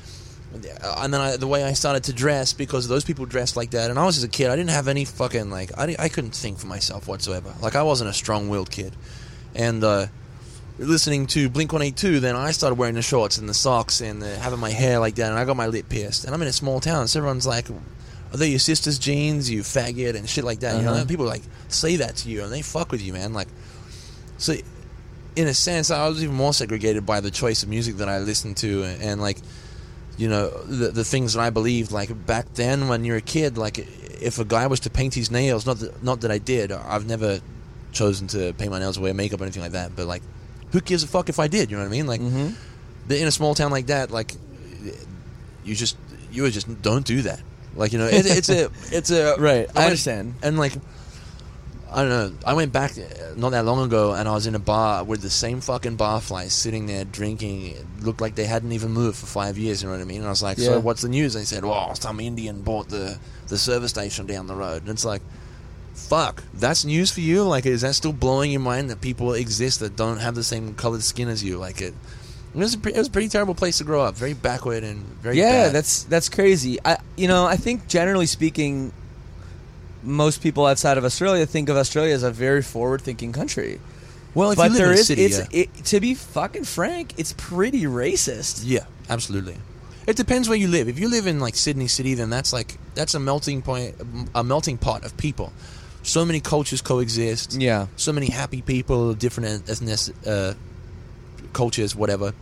S3: and then I, the way I started to dress, because those people dressed like that. And I was just a kid. I didn't have any fucking, like, I, I couldn't think for myself whatsoever. Like, I wasn't a strong-willed kid. And, uh... listening to Blink one eighty-two, then I started wearing the shorts and the socks and the, having my hair like that, and I got my lip pierced. And I'm in a small town, so everyone's like, "Are they your sister's jeans, you faggot?" and shit like that. You know,
S2: Uh-huh.
S3: and people like say that to you, and they fuck with you, man. Like, so in a sense, I was even more segregated by the choice of music that I listened to, and, and like, you know, the the things that I believed. Like back then, when you're a kid, like if a guy was to paint his nails, not that, not that I did. I've never chosen to paint my nails or wear makeup or anything like that, but like, who gives a fuck if I did? You know what I mean? Like,
S2: Mhm.
S3: the, in a small town like that, like, you just you would just don't do that. Like, you know, it, it's a it's a
S2: Right, I
S3: went-
S2: understand.
S3: And like, I don't know. I went back not that long ago, and I was in a bar with the same fucking barflies sitting there drinking. It looked like they hadn't even moved for five years. You know what I mean? And I was like,
S2: Yeah.
S3: "So what's the news?" And they said, "Well, some Indian bought the the service station down the road." And it's like, fuck, that's news for you? Like, is that still blowing your mind that people exist that don't have the same colored skin as you? Like, it, it was a, pre- it was a pretty terrible place to grow up. Very backward and very
S2: Yeah,
S3: bad.
S2: that's that's crazy. I you know I think generally speaking, most people outside of Australia think of Australia as a very forward-thinking country.
S3: well, if
S2: But
S3: you live
S2: there
S3: in a
S2: is,
S3: city,
S2: it's
S3: yeah.
S2: it, to be fucking frank, it's pretty racist.
S3: Yeah, absolutely. It depends where you live. If you live in like Sydney City, then that's like that's a melting point, a melting pot of people. So many cultures coexist.
S2: Yeah.
S3: So many happy people, different ethnic uh, cultures, whatever,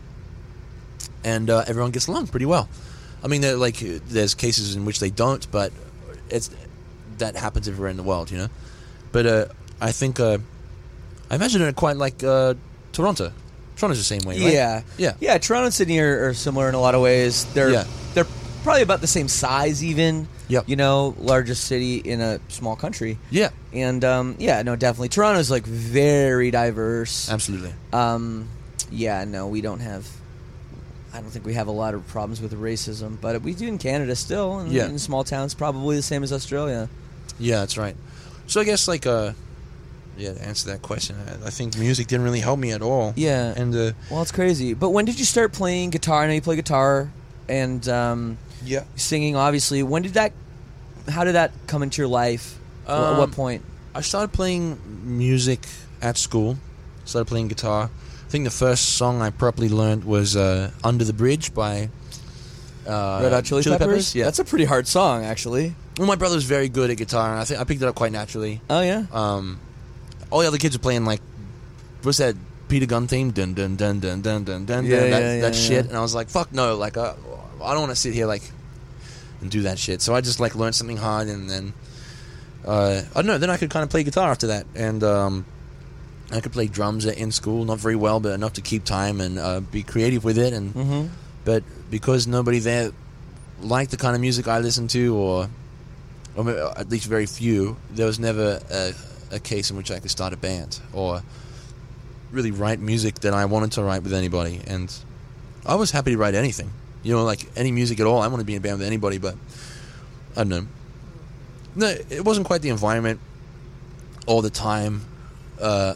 S3: and uh, everyone gets along pretty well. I mean, there, like there's cases in which they don't, but it's that happens everywhere in the world, you know. But uh, I think uh, I imagine it quite like uh, Toronto. Toronto's the same way, right?
S2: Yeah,
S3: Yeah.
S2: yeah. Toronto and Sydney are, are similar in a lot of ways. They're
S3: Yeah.
S2: they're probably about the same size, even.
S3: Yep.
S2: You know, largest city in a small country.
S3: Yeah,
S2: And um, yeah, no, definitely. Toronto's like very diverse.
S3: absolutely.
S2: Um, yeah, no, we don't have. I don't think we have a lot of problems with racism, but we do in Canada still. And
S3: Yeah.
S2: in small towns, probably the same as Australia.
S3: Yeah, that's right. So I guess like uh, yeah, to answer that question, I, I think music didn't really help me at all.
S2: Yeah.
S3: And uh,
S2: well, it's crazy. But when did you start playing guitar? I know you play guitar and um,
S3: yeah,
S2: singing, obviously. When did that? How did that come into your life?
S3: Um,
S2: At what point?
S3: I started playing music at school. Started playing guitar. I think the first song I properly learned was uh, "Under the Bridge" by uh,
S2: Red Hot Chili,
S3: Chili
S2: Peppers?
S3: Peppers. Yeah,
S2: That's a pretty hard song, actually.
S3: well, my brother was very good at guitar, and I think I picked it up quite naturally.
S2: Oh yeah.
S3: Um, all the other kids were playing like, what's that Peter Gunn theme? Dun dun dun dun dun dun dun.
S2: Yeah,
S3: dun, that
S2: yeah,
S3: that
S2: yeah,
S3: shit,
S2: yeah.
S3: and I was like, fuck no, like uh, I don't want to sit here like and do that shit. So I just like learned something hard, and then uh, I don't know. Then I could kind of play guitar after that, and um, I could play drums in school, not very well, but enough to keep time and uh, be creative with it. And
S2: Mm-hmm.
S3: but because nobody there liked the kind of music I listened to, or or at least very few, there was never a, a case in which I could start a band or really write music that I wanted to write with anybody. And I was happy to write anything, you know, like any music at all. I want to be in a band with anybody, but I don't know. No, it wasn't quite the environment all the time uh,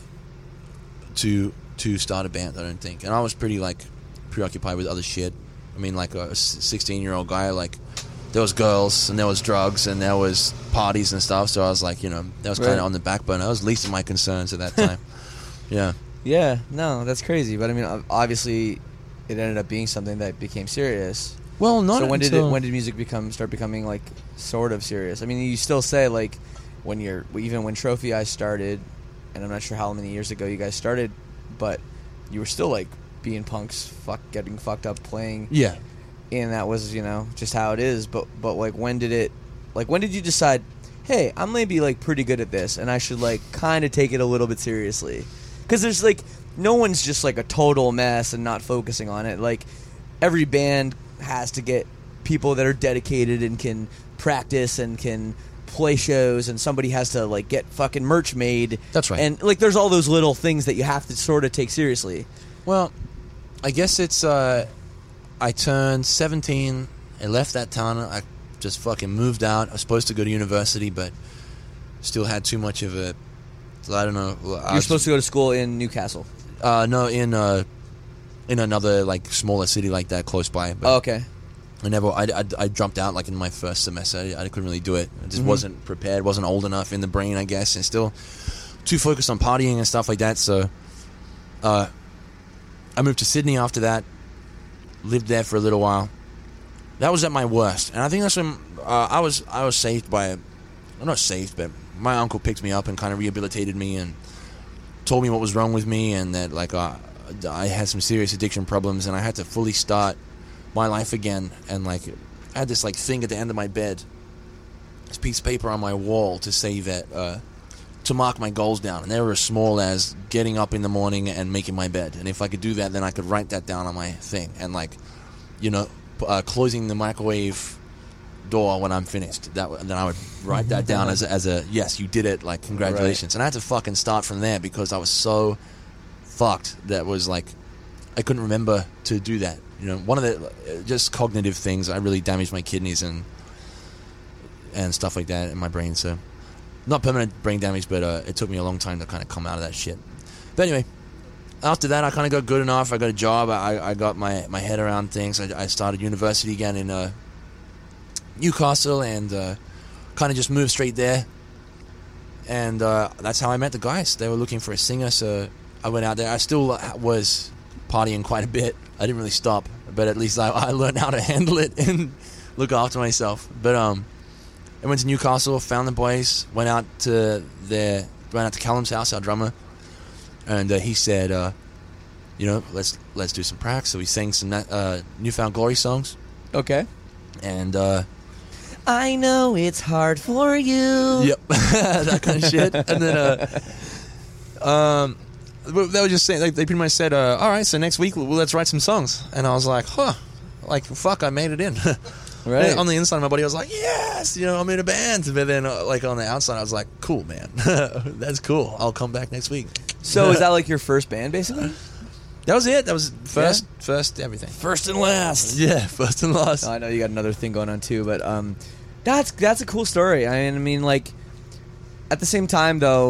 S3: to to start a band, I don't think. And I was pretty like preoccupied with other shit. I mean, like a sixteen-year-old guy, like there was girls and there was drugs and there was parties and stuff. So I was like, you know, that was kind of
S2: Right.
S3: on the back burner. That was least of my concerns at that time. Yeah.
S2: Yeah. No, that's crazy. But I mean, ob- obviously, it ended up being something that became serious.
S3: Well, not
S2: so when did
S3: until...
S2: it? When did music become start becoming like sort of serious? I mean, you still say like when you're even when Trophy Eyes started, and I'm not sure how many years ago you guys started, but you were still like being punks, fuck, getting fucked up, playing.
S3: Yeah.
S2: And that was, you know, just how it is. But but like when did it? Like when did you decide? Hey, I'm maybe like pretty good at this, and I should like kind of take it a little bit seriously. Because there's like no one's just like a total mess and not focusing on it. Like every band has to get people that are dedicated and can practice and can play shows, and somebody has to like get fucking merch made.
S3: That's right.
S2: And like there's all those little things that you have to sort of take seriously.
S3: Well, I guess it's, uh, I turned seventeen, I left that town, I just fucking moved out. I was supposed to go to university, but still had too much of a, I don't know.
S2: You're supposed to go to school in Newcastle.
S3: Uh, no, in, uh, in another, like, smaller city like that close by. But
S2: Oh, okay.
S3: I never, I, I, I jumped out, like, in my first semester. I, I couldn't really do it. I just
S2: Mhm.
S3: wasn't prepared, wasn't old enough in the brain, I guess, and still too focused on partying and stuff like that, so, uh, I moved to Sydney after that, lived there for a little while. That was at my worst, and I think that's when uh, I was I was saved by, well, not saved, but my uncle picked me up and kind of rehabilitated me and told me what was wrong with me, and that like uh, I had some serious addiction problems, and I had to fully start my life again. And like I had this like thing at the end of my bed, this piece of paper on my wall to say that. Uh, to mark my goals down, and they were as small as getting up in the morning and making my bed. And if I could do that, then I could write that down on my thing. And like, you know, uh, closing the microwave door when I'm finished. That then I would write that down as a, as a yes, you did it. Like congratulations. Right. And I had to fucking start from there because I was so fucked that was like I couldn't remember to do that. You know, one of the just cognitive things. I really damaged my kidneys and and stuff like that in my brain. So. Not permanent brain damage, but uh, it took me a long time to kind of come out of that shit. But anyway, after that, I kind of got good enough. I got a job. I, I got my, my head around things. I, I started university again in uh, Newcastle and uh, kind of just moved straight there. And uh, that's how I met the guys. They were looking for a singer, so I went out there. I still was partying quite a bit. I didn't really stop, but at least I, I learned how to handle it and look after myself. But um. I went to Newcastle, found the boys, went out to their, went out to Callum's house, our drummer, and uh, he said, uh, you know, let's let's do some practice. So we sang some uh, Newfound Glory songs.
S2: Okay.
S3: And uh,
S2: I know it's hard for you.
S3: Yep, that kind of shit. And then, uh, um, they were just saying, like, they pretty much said, uh, all right, so next week well, let's write some songs. And I was like, huh, like fuck, I made it in.
S2: Right.
S3: On the inside of my body, I was like, yes, you know, I'm in a band. But then, uh, like, on the outside, I was like, cool, man. That's cool. I'll come back next week.
S2: So is that like your first band, basically?
S3: That was it. That was first,
S2: Yeah?
S3: first everything.
S2: First and last.
S3: Yeah, first and last.
S2: I know you got another thing going on, too, but um, that's that's a cool story. I mean, I mean, like, at the same time, though,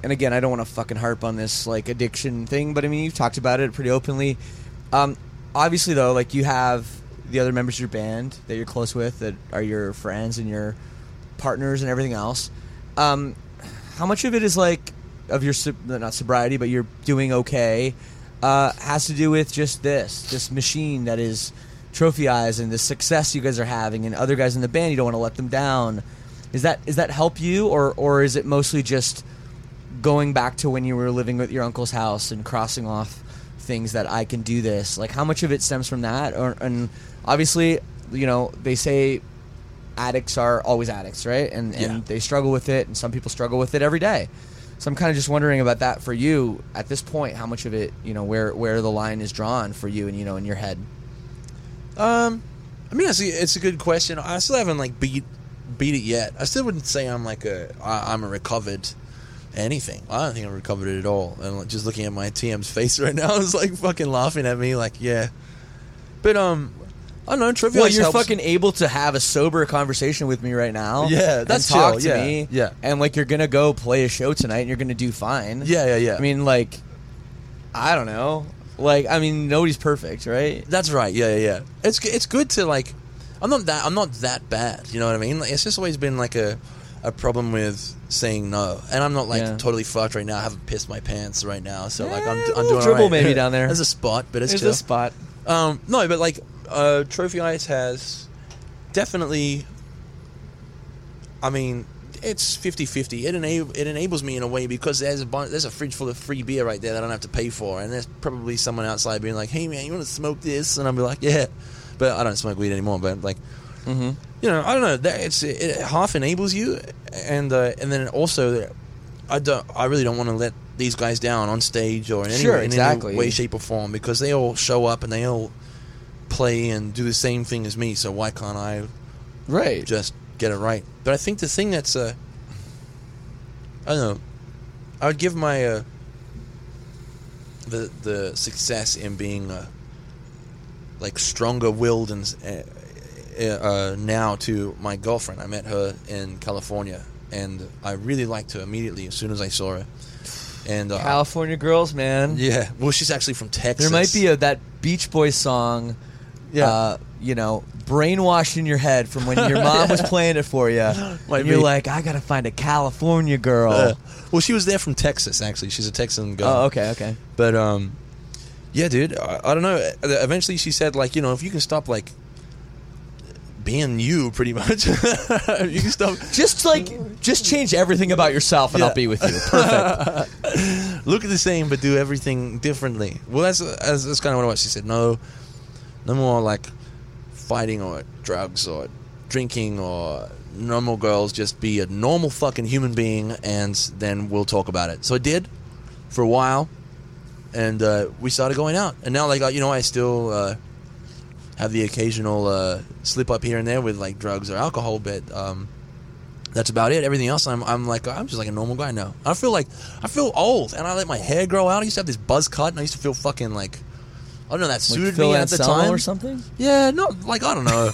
S2: and again, I don't want to fucking harp on this like addiction thing, but I mean, you've talked about it pretty openly. Um, obviously, though, like you have the other members of your band that you're close with, that are your friends and your partners and everything else. Um, how much of it is like of your not sobriety, but you're doing okay, uh, has to do with just this this machine that is Trophy Eyes and the success you guys are having, and other guys in the band, you don't want to let them down. Is that is that help you, or or is it mostly just going back to when you were living with your uncle's house and crossing off things that I can do this? Like, how much of it stems from that? Or, and obviously, you know, they say addicts are always addicts, right? And, and
S3: Yeah.
S2: they struggle with it, and some people struggle with it every day. So I'm kind of just wondering about that for you at this point. How much of it, you know, where where the line is drawn for you, and you know, in your head.
S3: Um, I mean, it's a, it's a good question. I still haven't like beat beat it yet. I still wouldn't say I'm like a I, I'm a recovered anything. I don't think I'm recovered it at all. And like, just looking at my T M's face right now, it's like fucking laughing at me. Like, yeah, but um, I don't know. Trophy
S2: Well,
S3: Eyes
S2: you're
S3: helps.
S2: fucking able to have a sober conversation with me right now.
S3: Yeah, that's
S2: and talk
S3: chill,
S2: to
S3: yeah,
S2: me.
S3: yeah.
S2: And like, you're gonna go play a show tonight, and you're gonna do fine.
S3: Yeah, yeah, yeah.
S2: I mean, like, I don't know. Like, I mean, nobody's perfect, right?
S3: That's right. Yeah, yeah, yeah. It's g- it's good to like. I'm not that. I'm not that bad. You know what I mean? Like, it's just always been like a a problem with saying no, and I'm not like
S2: Yeah.
S3: totally fucked right now. I haven't pissed my pants right now, so like I'm
S2: Eh,
S3: I'm
S2: a little
S3: doing
S2: dribble
S3: all right.
S2: maybe down there.
S3: There's a spot, but it's
S2: There's
S3: chill.
S2: a spot.
S3: Um, no, but like uh, Trophy Ice has definitely. I mean, it's fifty-fifty. It enable it enables me in a way because there's a bun- there's a fridge full of free beer right there that I don't have to pay for, and there's probably someone outside being like, "Hey man, you want to smoke this?" And I'll be like, "Yeah," but I don't smoke weed anymore. But like,
S2: Mm-hmm.
S3: you know, I don't know. That it's it, it half enables you, and uh, and then also, I don't. I really don't want to let these guys down on stage or in any,
S2: Sure,
S3: in
S2: exactly.
S3: any way, shape, or form because they all show up and they all play and do the same thing as me. So why can't I
S2: Right.
S3: just get it right? But I think the thing that's uh, I don't know. I would give my uh, the the success in being uh, like stronger willed and. Uh, Uh, now to my girlfriend. I met her in California, and I really liked her immediately as soon as I saw her. And uh,
S2: California girls, man.
S3: yeah, well, she's actually from Texas.
S2: There might be a, that Beach Boys song,
S3: Yeah.
S2: uh, you know, brainwashed in your head from when your mom was playing it for you.
S3: Might
S2: And you're
S3: be.
S2: like, I gotta find a California girl.
S3: Uh, well, she was there from Texas. Actually, she's a Texan girl.
S2: oh, okay, okay.
S3: But um, yeah, dude. I, I don't know. Eventually, she said, like, you know, if you can stop like being you, pretty much, you can stop.
S2: Just like, just change everything about yourself, and
S3: Yeah.
S2: I'll be with you. Perfect.
S3: Look at the same, but do everything differently. Well, that's that's, that's kind of what it was. She said, no, no more like fighting or drugs or drinking or normal girls. Just be a normal fucking human being, and then we'll talk about it. So I did for a while, and uh, we started going out. And now, like, uh, you know, I still uh, have the occasional uh, slip up here and there with like drugs or alcohol, but um, that's about it. Everything else, I'm I'm like I'm just like a normal guy now. I feel like I feel old, and I let my hair grow out. I used to have this buzz cut, and I used to feel fucking like I don't know that
S2: Like
S3: suited
S2: Phil
S3: me at the
S2: Anselmo
S3: time
S2: or something.
S3: Yeah, no, like I don't know,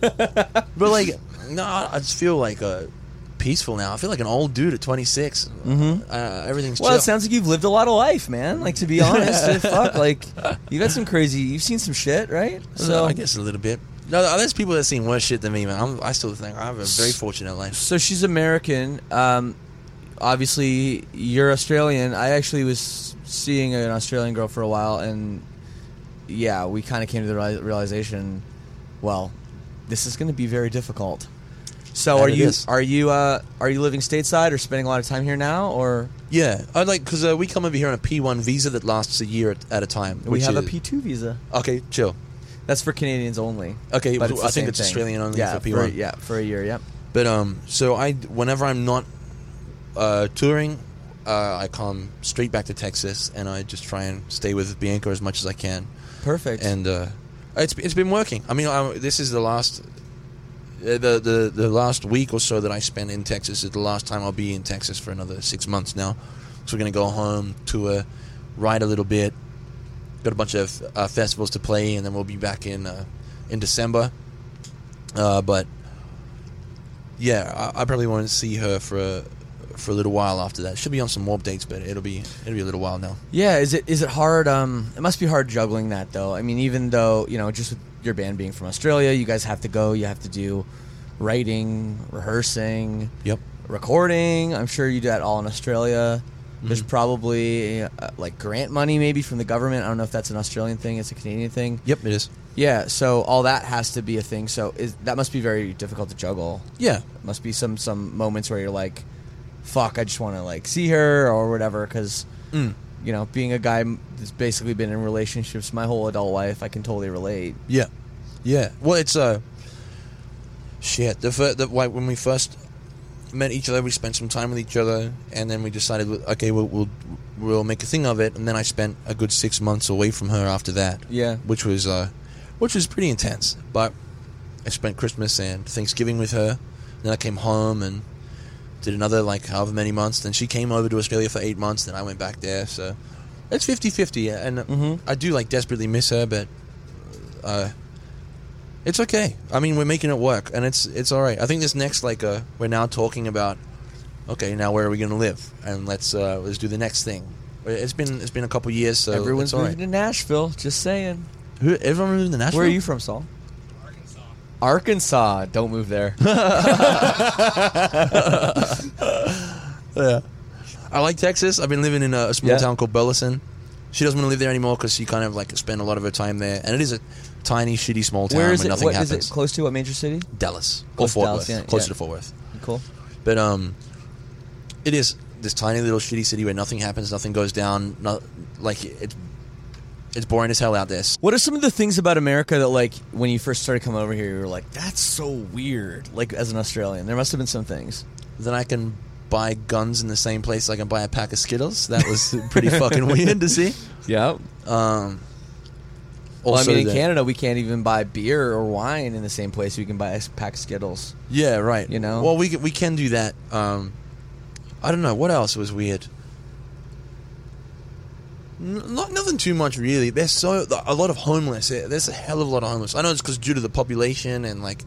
S3: but like no, I just feel like uh, peaceful now. I feel like an old dude at twenty-six.
S2: Mhm.
S3: Uh, everything's
S2: Well,
S3: chill.
S2: it sounds like you've lived a lot of life, man. Like, to be honest, fuck, like, you've had some crazy, you've seen some shit, right?
S3: So I guess a little bit. No, there's people that seen worse shit than me, man. I'm, I still think I have a very fortunate life.
S2: So she's American. Um, obviously, you're Australian. I actually was seeing an Australian girl for a while, and yeah, we kind of came to the reali- realization, well, this is going to be very difficult. So,
S3: And
S2: are
S3: it
S2: you
S3: is.
S2: are you uh, are you living stateside or spending a lot of time here now, or
S3: Yeah, I like because uh, we come over here on a P one visa that lasts a year at, at a time.
S2: we
S3: which
S2: have
S3: is,
S2: a P two visa?
S3: Okay, chill.
S2: That's for Canadians only.
S3: Okay,
S2: But it's
S3: I
S2: the
S3: think
S2: same
S3: it's
S2: thing.
S3: Australian only
S2: yeah,
S3: for P one.
S2: yeah, for a year. Yep.
S3: But um, so I whenever I'm not uh, touring, uh, I come straight back to Texas, and I just try and stay with Bianca as much as I can.
S2: Perfect.
S3: And uh, it's it's been working. I mean, I, this is the last uh, the, the the last week or so that I spent in Texas is the last time I'll be in Texas for another six months now. So we're gonna go home, tour, ride a little bit. Got a bunch of uh, festivals to play, and then we'll be back in uh, in December. Uh, but yeah, I, I probably want to see her for a, for a little while after that. Should be on some more dates, but it'll be it'll be a little while now.
S2: Yeah, is it is it hard? Um, it must be hard juggling that, though. I mean, even though, you know, just with your band being from Australia, you guys have to go. You have to do writing, rehearsing,
S3: Yep.
S2: recording. I'm sure you do that all in Australia. There's probably uh, like grant money maybe from the government. I don't know if that's an Australian thing. It's a Canadian thing.
S3: Yep, it is.
S2: Yeah, so all that has to be a thing. So is that must be very difficult to juggle.
S3: Yeah.
S2: Must be some some moments where you're like, fuck, I just want to like see her or whatever, because
S3: Mm.
S2: you know, being a guy that's basically been in relationships my whole adult life, I can totally relate.
S3: Yeah. Yeah. Well, it's uh shit. The, fir- the like when we first met each other, we spent some time with each other, and then we decided, okay, we'll we'll, we'll make a thing of it. And then I spent a good six months away from her after that.
S2: Yeah.
S3: which was uh, which was pretty intense. But I spent Christmas and Thanksgiving with her. Then I came home and did another like however many months. Then she came over to Australia for eight months. Then I went back there. So it's fifty-fifty, and
S2: Mhm.
S3: I do like desperately miss her, but uh, it's okay. I mean, we're making it work, and it's it's all right. I think this next, like, uh, we're now talking about, okay, now where are we going to live, and let's uh, let's do the next thing. It's been it's been a couple years, so
S2: Everyone's
S3: it's all
S2: moving
S3: right.
S2: to Nashville. Just saying.
S3: Who, everyone moving to Nashville?
S2: Where are you from, Saul? Arkansas. Arkansas. Don't move there.
S3: Yeah, I like Texas. I've been living in a, a small
S2: Yeah.
S3: town called Burleson. She doesn't want to live there anymore because she kind of like spent a lot of her time there, and it is a tiny, shitty, small town
S2: Where is
S3: where
S2: it?
S3: nothing
S2: What
S3: happens.
S2: is it close to? What major city?
S3: Dallas or
S2: Close to
S3: Fort
S2: Dallas,
S3: Worth,
S2: yeah,
S3: closer
S2: yeah.
S3: to Fort Worth.
S2: Cool.
S3: But um, it is this tiny little shitty city where nothing happens, nothing goes down. Not like it's it's boring as hell out there.
S2: What are some of the things about America that, like, when you first started coming over here, you were like, that's so weird? Like, as an Australian, there must have been some things.
S3: Then I can buy guns in the same place I can buy a pack of Skittles. That was pretty fucking weird to see.
S2: Yeah.
S3: Um,
S2: Well, I
S3: also
S2: mean, in
S3: the-
S2: Canada, we can't even buy beer or wine in the same place we can buy a pack of Skittles.
S3: Yeah, right.
S2: You know?
S3: Well, we can, we can do that. Um, I don't know what else was weird. N- Not nothing too much really. There's so a lot of homeless. There's a hell of a lot of homeless. I know it's because due to the population and like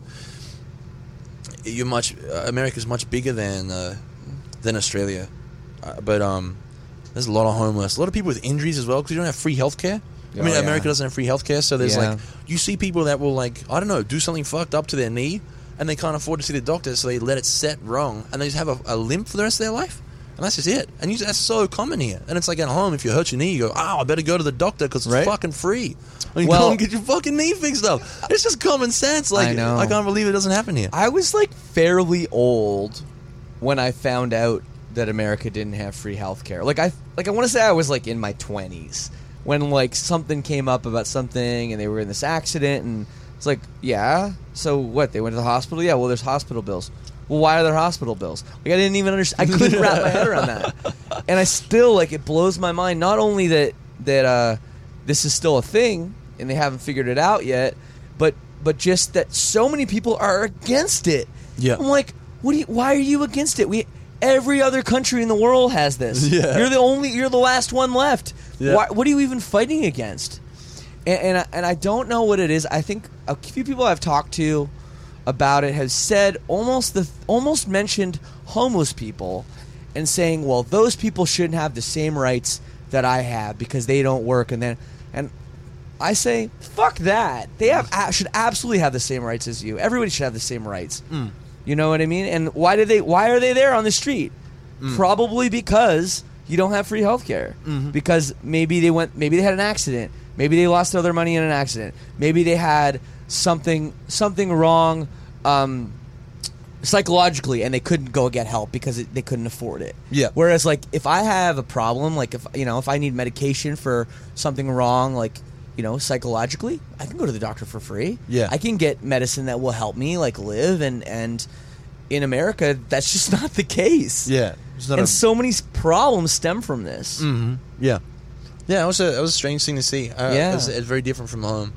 S3: you're much. Uh, America's much bigger than uh, than Australia, uh, but um, there's a lot of homeless. A lot of people with injuries as well because you don't have free healthcare. I
S2: Oh,
S3: mean,
S2: yeah.
S3: America doesn't have free healthcare, so there's
S2: Yeah.
S3: like you see people that will like I don't know do something fucked up to their knee, and they can't afford to see the doctor, so they let it set wrong, and they just have a, a limp for the rest of their life, and that's just it. And you, that's so common here. And it's like at home, if you hurt your knee, you go, "Oh, I better go to the doctor because it's
S2: Right.
S3: fucking free." And you
S2: Well-
S3: go and get your fucking knee fixed up. It's just common sense. Like
S2: I know.
S3: I can't believe it doesn't happen here.
S2: I was, like, fairly old when I found out that America didn't have free health care. Like, I, like, I want to say I was, like, in my twenties. When, like, something came up about something and they were in this accident and it's like, yeah, so what, they went to the hospital? Yeah, well, there's hospital bills. Well, why are there hospital bills? Like, I didn't even understand. I couldn't wrap my head around that. And I still, like, it blows my mind, not only that, that uh, this is still a thing and they haven't figured it out yet, but but just that so many people are against it.
S3: Yeah.
S2: I'm like, what do you, why are you against it? We Every other country in the world has this.
S3: Yeah.
S2: You're the only. You're the last one left.
S3: Yeah.
S2: Why, what are you even fighting against? And and I, and I don't know what it is. I think a few people I've talked to about it have said almost the almost mentioned homeless people and saying, well, those people shouldn't have the same rights that I have because they don't work. And then and I say, fuck that. They have should absolutely have the same rights as you. Everybody should have the same rights.
S3: Mm.
S2: You know what I mean? And why do they? Why are they there on the street?
S3: Mm.
S2: Probably because you don't have free health care.
S3: Mhm.
S2: Because maybe they went. Maybe they had an accident. Maybe they lost all their money in an accident. Maybe they had something something wrong um, psychologically, and they couldn't go get help because it, they couldn't afford it.
S3: Yeah.
S2: Whereas, like, if I have a problem, like if you know, if I need medication for something wrong, like, you know, psychologically, I can go to the doctor for free.
S3: Yeah.
S2: I can get medicine that will help me, like, live. And, and in America, that's just not the case.
S3: Yeah. It's not
S2: And
S3: a-
S2: so many s- problems stem from this.
S3: Mhm. Yeah. Yeah, it was a it was a strange thing to see. Uh,
S2: Yeah.
S3: it was, it's very different from home,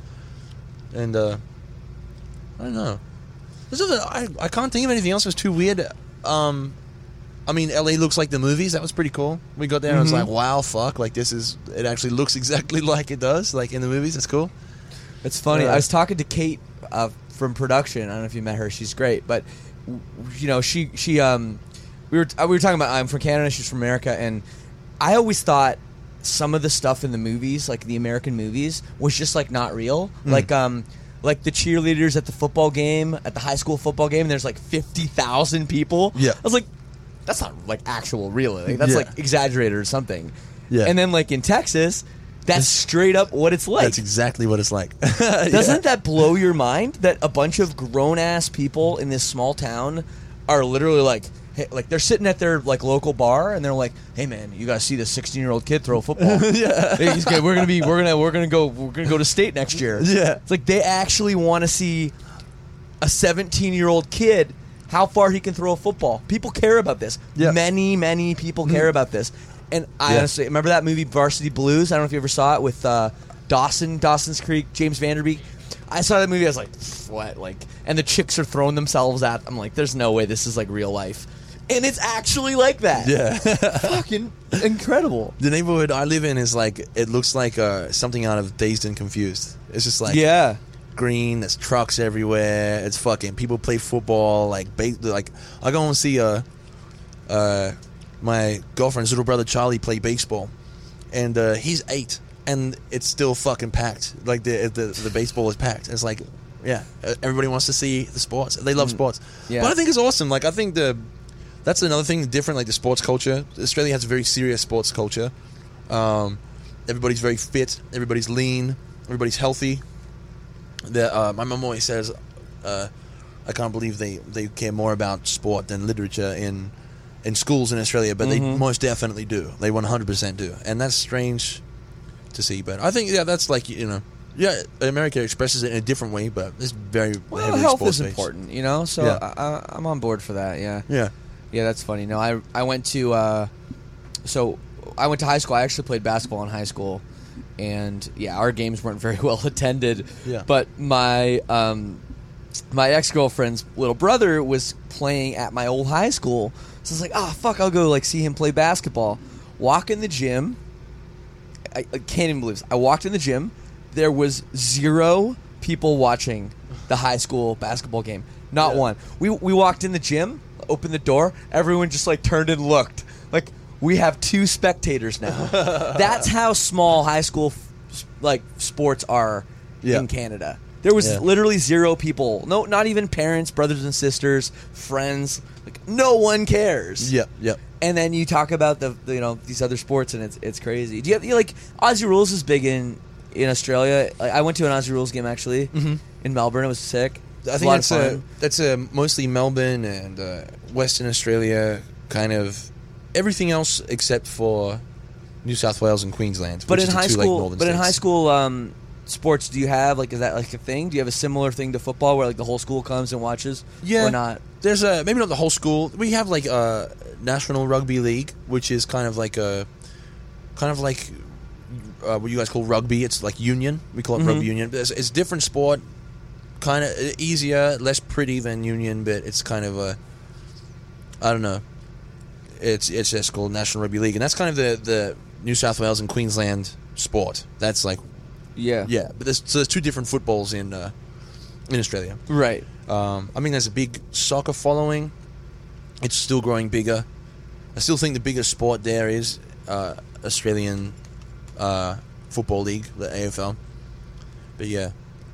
S3: and uh, I don't know. There's nothing, I I can't think of anything else that was too weird. Um, I mean, L A looks like the movies. That was pretty cool. We got there and I was
S2: Mhm.
S3: like, wow, fuck! Like this is it actually looks exactly like it does, like in the movies. It's cool.
S2: It's funny.
S3: Uh,
S2: I was talking to Kate uh, from production. I don't know if you met her. She's great, but w- you know, she she um we were uh, we were talking about I'm from Canada, she's from America, and I always thought some of the stuff in the movies, like the American movies, was just like not real. Mm. Like um like the cheerleaders at the football game, at the high school football game, there's like fifty thousand people.
S3: Yeah. I
S2: was like, that's not like actual real. Like, that's
S3: yeah.
S2: like exaggerated or something.
S3: Yeah.
S2: And then like in Texas, that's straight up what it's like.
S3: That's exactly what it's like.
S2: Doesn't
S3: yeah.
S2: that blow your mind that a bunch of grown ass people in this small town are literally like, hey, like they're sitting at their like local bar and they're like, "Hey man, you guys see this sixteen year old kid throw a football? yeah, hey, he's good. We're gonna be, we're gonna, we're gonna go, we're gonna go to state next year.
S3: Yeah,
S2: it's like they actually want to see a seventeen year old kid how far he can throw a football. People care about this.
S3: Yeah.
S2: Many, many people care about this. And I
S3: yeah.
S2: honestly remember that movie Varsity Blues. I don't know if you ever saw it with uh, Dawson, Dawson's Creek, James Vanderbeek. I saw that movie. I was like, what? Like, and the chicks are throwing themselves at. I'm like, there's no way this is like real life. And it's actually like that.
S3: Yeah.
S2: Fucking incredible.
S3: The neighborhood I live in is like, it looks like uh, something out of Dazed and Confused. It's just like
S2: yeah.
S3: green, there's trucks everywhere. It's fucking, people play football. Like, ba- like I go and see uh, uh, my girlfriend's little brother Charlie play baseball. And uh, he's eight. And it's still fucking packed. Like, the, the, the baseball is packed. It's like, yeah, everybody wants to see the sports. They love sports.
S2: Yeah.
S3: But I think it's awesome. Like, I think the... That's another thing different, like the sports culture. Australia has a very serious sports culture. Um, everybody's very fit. Everybody's lean. Everybody's healthy. The, uh, my mum always says, uh, I can't believe they, they care more about sport than literature in in schools in Australia, but mm-hmm. they most definitely do. They one hundred percent do. And that's strange to see. But I think, yeah, that's like, you know, yeah, America expresses it in a different way, but it's very
S2: well,
S3: heavily
S2: health
S3: sports
S2: is
S3: based.
S2: important, you know? So
S3: Yeah.
S2: I, I, I'm on board for that, yeah.
S3: Yeah.
S2: Yeah, that's funny. No, I I went to uh, so I went to high school. I actually played basketball in high school, and yeah, our games weren't very well attended.
S3: Yeah.
S2: But my um, my ex girlfriend's little brother was playing at my old high school, so I was like, oh fuck, I'll go like see him play basketball. Walk in the gym. I, I can't even believe this. I walked in the gym. There was zero people watching the high school basketball game. Not
S3: Yeah.
S2: one. We we walked in the gym. Opened the door, everyone just like turned and looked. Like, we have two spectators now. That's how small high school f- like sports are
S3: Yeah.
S2: in Canada. There was
S3: Yeah.
S2: literally zero people. No, not even parents, brothers and sisters, friends. Like, no one cares.
S3: Yep, yep.
S2: And then you talk about the, the you know these other sports, and it's it's crazy. Do you have you, like Aussie Rules is big in in Australia? Like, I went to an Aussie Rules game actually
S3: Mhm.
S2: in Melbourne. It was sick.
S3: I
S2: It's
S3: think
S2: a lot
S3: that's
S2: of
S3: a,
S2: fun.
S3: that's a mostly Melbourne and uh, Western Australia kind of everything else except for New South Wales and Queensland.
S2: But
S3: which
S2: in
S3: is the
S2: high
S3: two, like,
S2: school,
S3: northern
S2: but in
S3: states.
S2: high school um, sports, do you have like is that like a thing? Do you have a similar thing to football where like the whole school comes and watches?
S3: Yeah.
S2: or not?
S3: There's a maybe not the whole school. We have like a National Rugby League, which is kind of like a kind of like uh, what you guys call rugby. It's like union. We call it
S2: Mhm.
S3: rugby union. But it's, it's a different sport. Kind of easier, less pretty than union, but it's kind of a I don't know. It's it's just called National Rugby League, and that's kind of the, the New South Wales and Queensland sport. That's like
S2: Yeah,
S3: yeah, but there's so there's two different footballs in uh, in Australia.
S2: right.
S3: Um, I mean, there's a big soccer following. It's still growing bigger. I still think the biggest sport there is uh, Australian uh, Football League, the A F L. But yeah,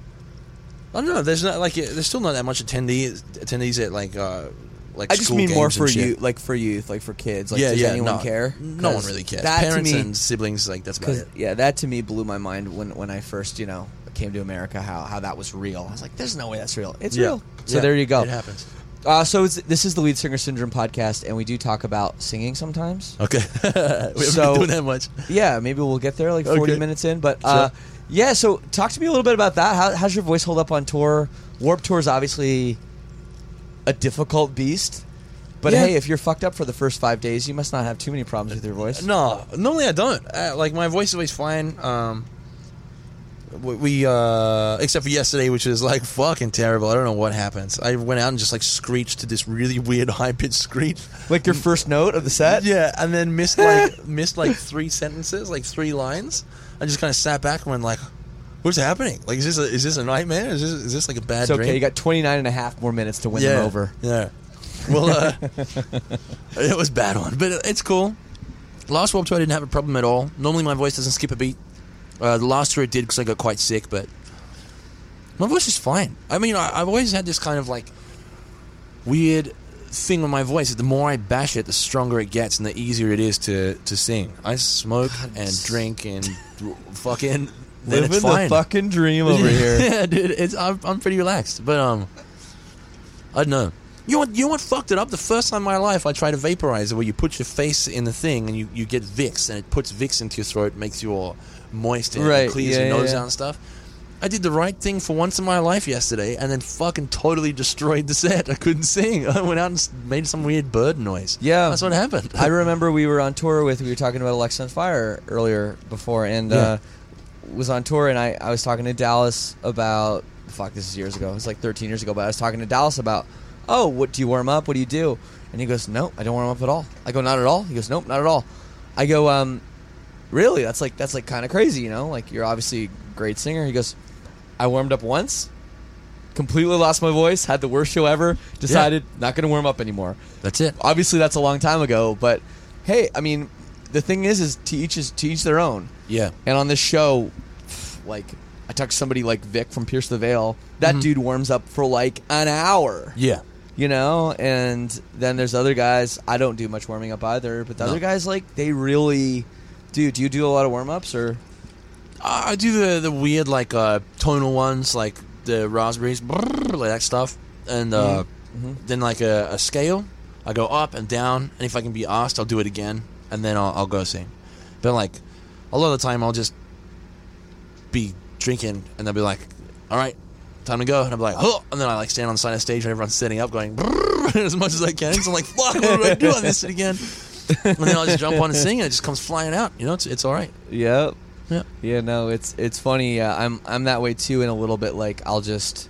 S3: I don't know. There's not like there's still not that much attendees attendees at like uh, like.
S2: I just
S3: school
S2: mean more
S3: games
S2: for
S3: and shit.
S2: you, like for youth, like for kids. Like,
S3: yeah,
S2: does
S3: yeah.
S2: anyone
S3: no,
S2: care?
S3: No one
S2: 'Cause
S3: really cares.
S2: That
S3: Parents
S2: to me,
S3: and siblings, like that's about
S2: Cause,
S3: it.
S2: yeah, that to me blew my mind when, when I first, you know, came to America, how, how that was real. I was like, there's no way that's real. It's
S3: Yeah.
S2: real. So
S3: Yeah,
S2: there you go.
S3: It happens.
S2: Uh, so it's, this is the Lead Singer Syndrome podcast, and we do talk about singing sometimes.
S3: Okay, we haven't
S2: So-
S3: been doing that much.
S2: Yeah, maybe we'll get there like forty
S3: Okay.
S2: minutes in. But uh,
S3: Sure.
S2: yeah, so talk to me a little bit about that. How, how's your voice hold up on tour? Warped Tour is obviously a difficult beast. But
S3: Yeah.
S2: hey, if you're fucked up for the first five days, you must not have too many problems with your voice.
S3: No, normally I don't. Uh, like my voice is always fine. Um, we, we uh, except for yesterday, which was like fucking terrible. I don't know what happens. I went out and just like screeched to this really weird high pitched screech.
S2: Like your first note of the set?
S3: Yeah, and then missed like missed like three sentences, like three lines. I just kind of sat back and went like, "What's happening? Like, is this a, is this a nightmare? Is this is this like a bad
S2: It's okay.
S3: dream?"
S2: You got twenty-nine and a half more minutes to win
S3: yeah,
S2: them over.
S3: Yeah. Well, uh, it was a bad one, but it's cool. Last Warped Tour I didn't have a problem at all. Normally my voice doesn't skip a beat. Uh, the last tour it did because I got quite sick, but my voice is fine. I mean, I, I've always had this kind of like weird thing with my voice. The more I bash it, the stronger it gets and the easier it is to, to sing. I smoke God, and drink and fucking... Then
S2: living
S3: it's fine.
S2: the fucking dream over here.
S3: Yeah, dude, it's, I'm, I'm pretty relaxed. But, um, I don't know. You know, what, you know what fucked it up? The first time in my life I tried a vaporizer where you put your face in the thing and you, you get Vicks, and it puts Vicks into your throat, makes you all moist and
S2: right.
S3: clears
S2: yeah,
S3: your nose
S2: yeah.
S3: out and stuff. I did the right thing for once in my life yesterday and then fucking totally destroyed the set. I couldn't sing. I went out and made some weird bird noise.
S2: Yeah.
S3: That's what happened.
S2: I remember we were on tour with, we were talking about Alexa on Fire earlier before, and
S3: yeah.
S2: uh, was on tour, and I, I was talking to Dallas about, fuck, this is years ago. It was like thirteen years ago, but I was talking to Dallas about, oh, what do you warm up? What do you do? And he goes, no, I don't warm up at all. I go, not at all? He goes, nope, not at all. I go, um, really? That's like, that's like kind of crazy, you know? Like, you're obviously a great singer. He goes, I warmed up once, completely lost my voice, had the worst show ever, decided yeah. not going to warm up anymore.
S3: That's it.
S2: Obviously, that's a long time ago, but hey, I mean, the thing is, is to each is to each their own.
S3: Yeah.
S2: And on this show, like, I talked to somebody like Vic from Pierce the Veil. That mm-hmm. dude warms up for like an hour.
S3: Yeah.
S2: You know, and then there's other guys. I don't do much warming up either, but the no. other guys, like, they really do. Do you do a lot of warm ups or?
S3: Uh, I do the the weird like uh, tonal ones, like the raspberries, brrr, like that stuff, and uh, mm-hmm. then like a, a scale. I go up and down, and if I can be asked, I'll do it again, and then I'll, I'll go sing. But like a lot of the time, I'll just be drinking, and they'll be like, "All right, time to go," and I'll be like, "Oh!" And then I like stand on the side of the stage, and everyone's setting up, going brrr, as much as I can. So I'm like, "Fuck, what do I do? I miss it again." And then I'll just jump on and sing, and it just comes flying out. You know, it's it's all right.
S2: Yep.
S3: Yeah,
S2: yeah, no, it's it's funny. Uh, I'm I'm that way too, and a little bit like I'll just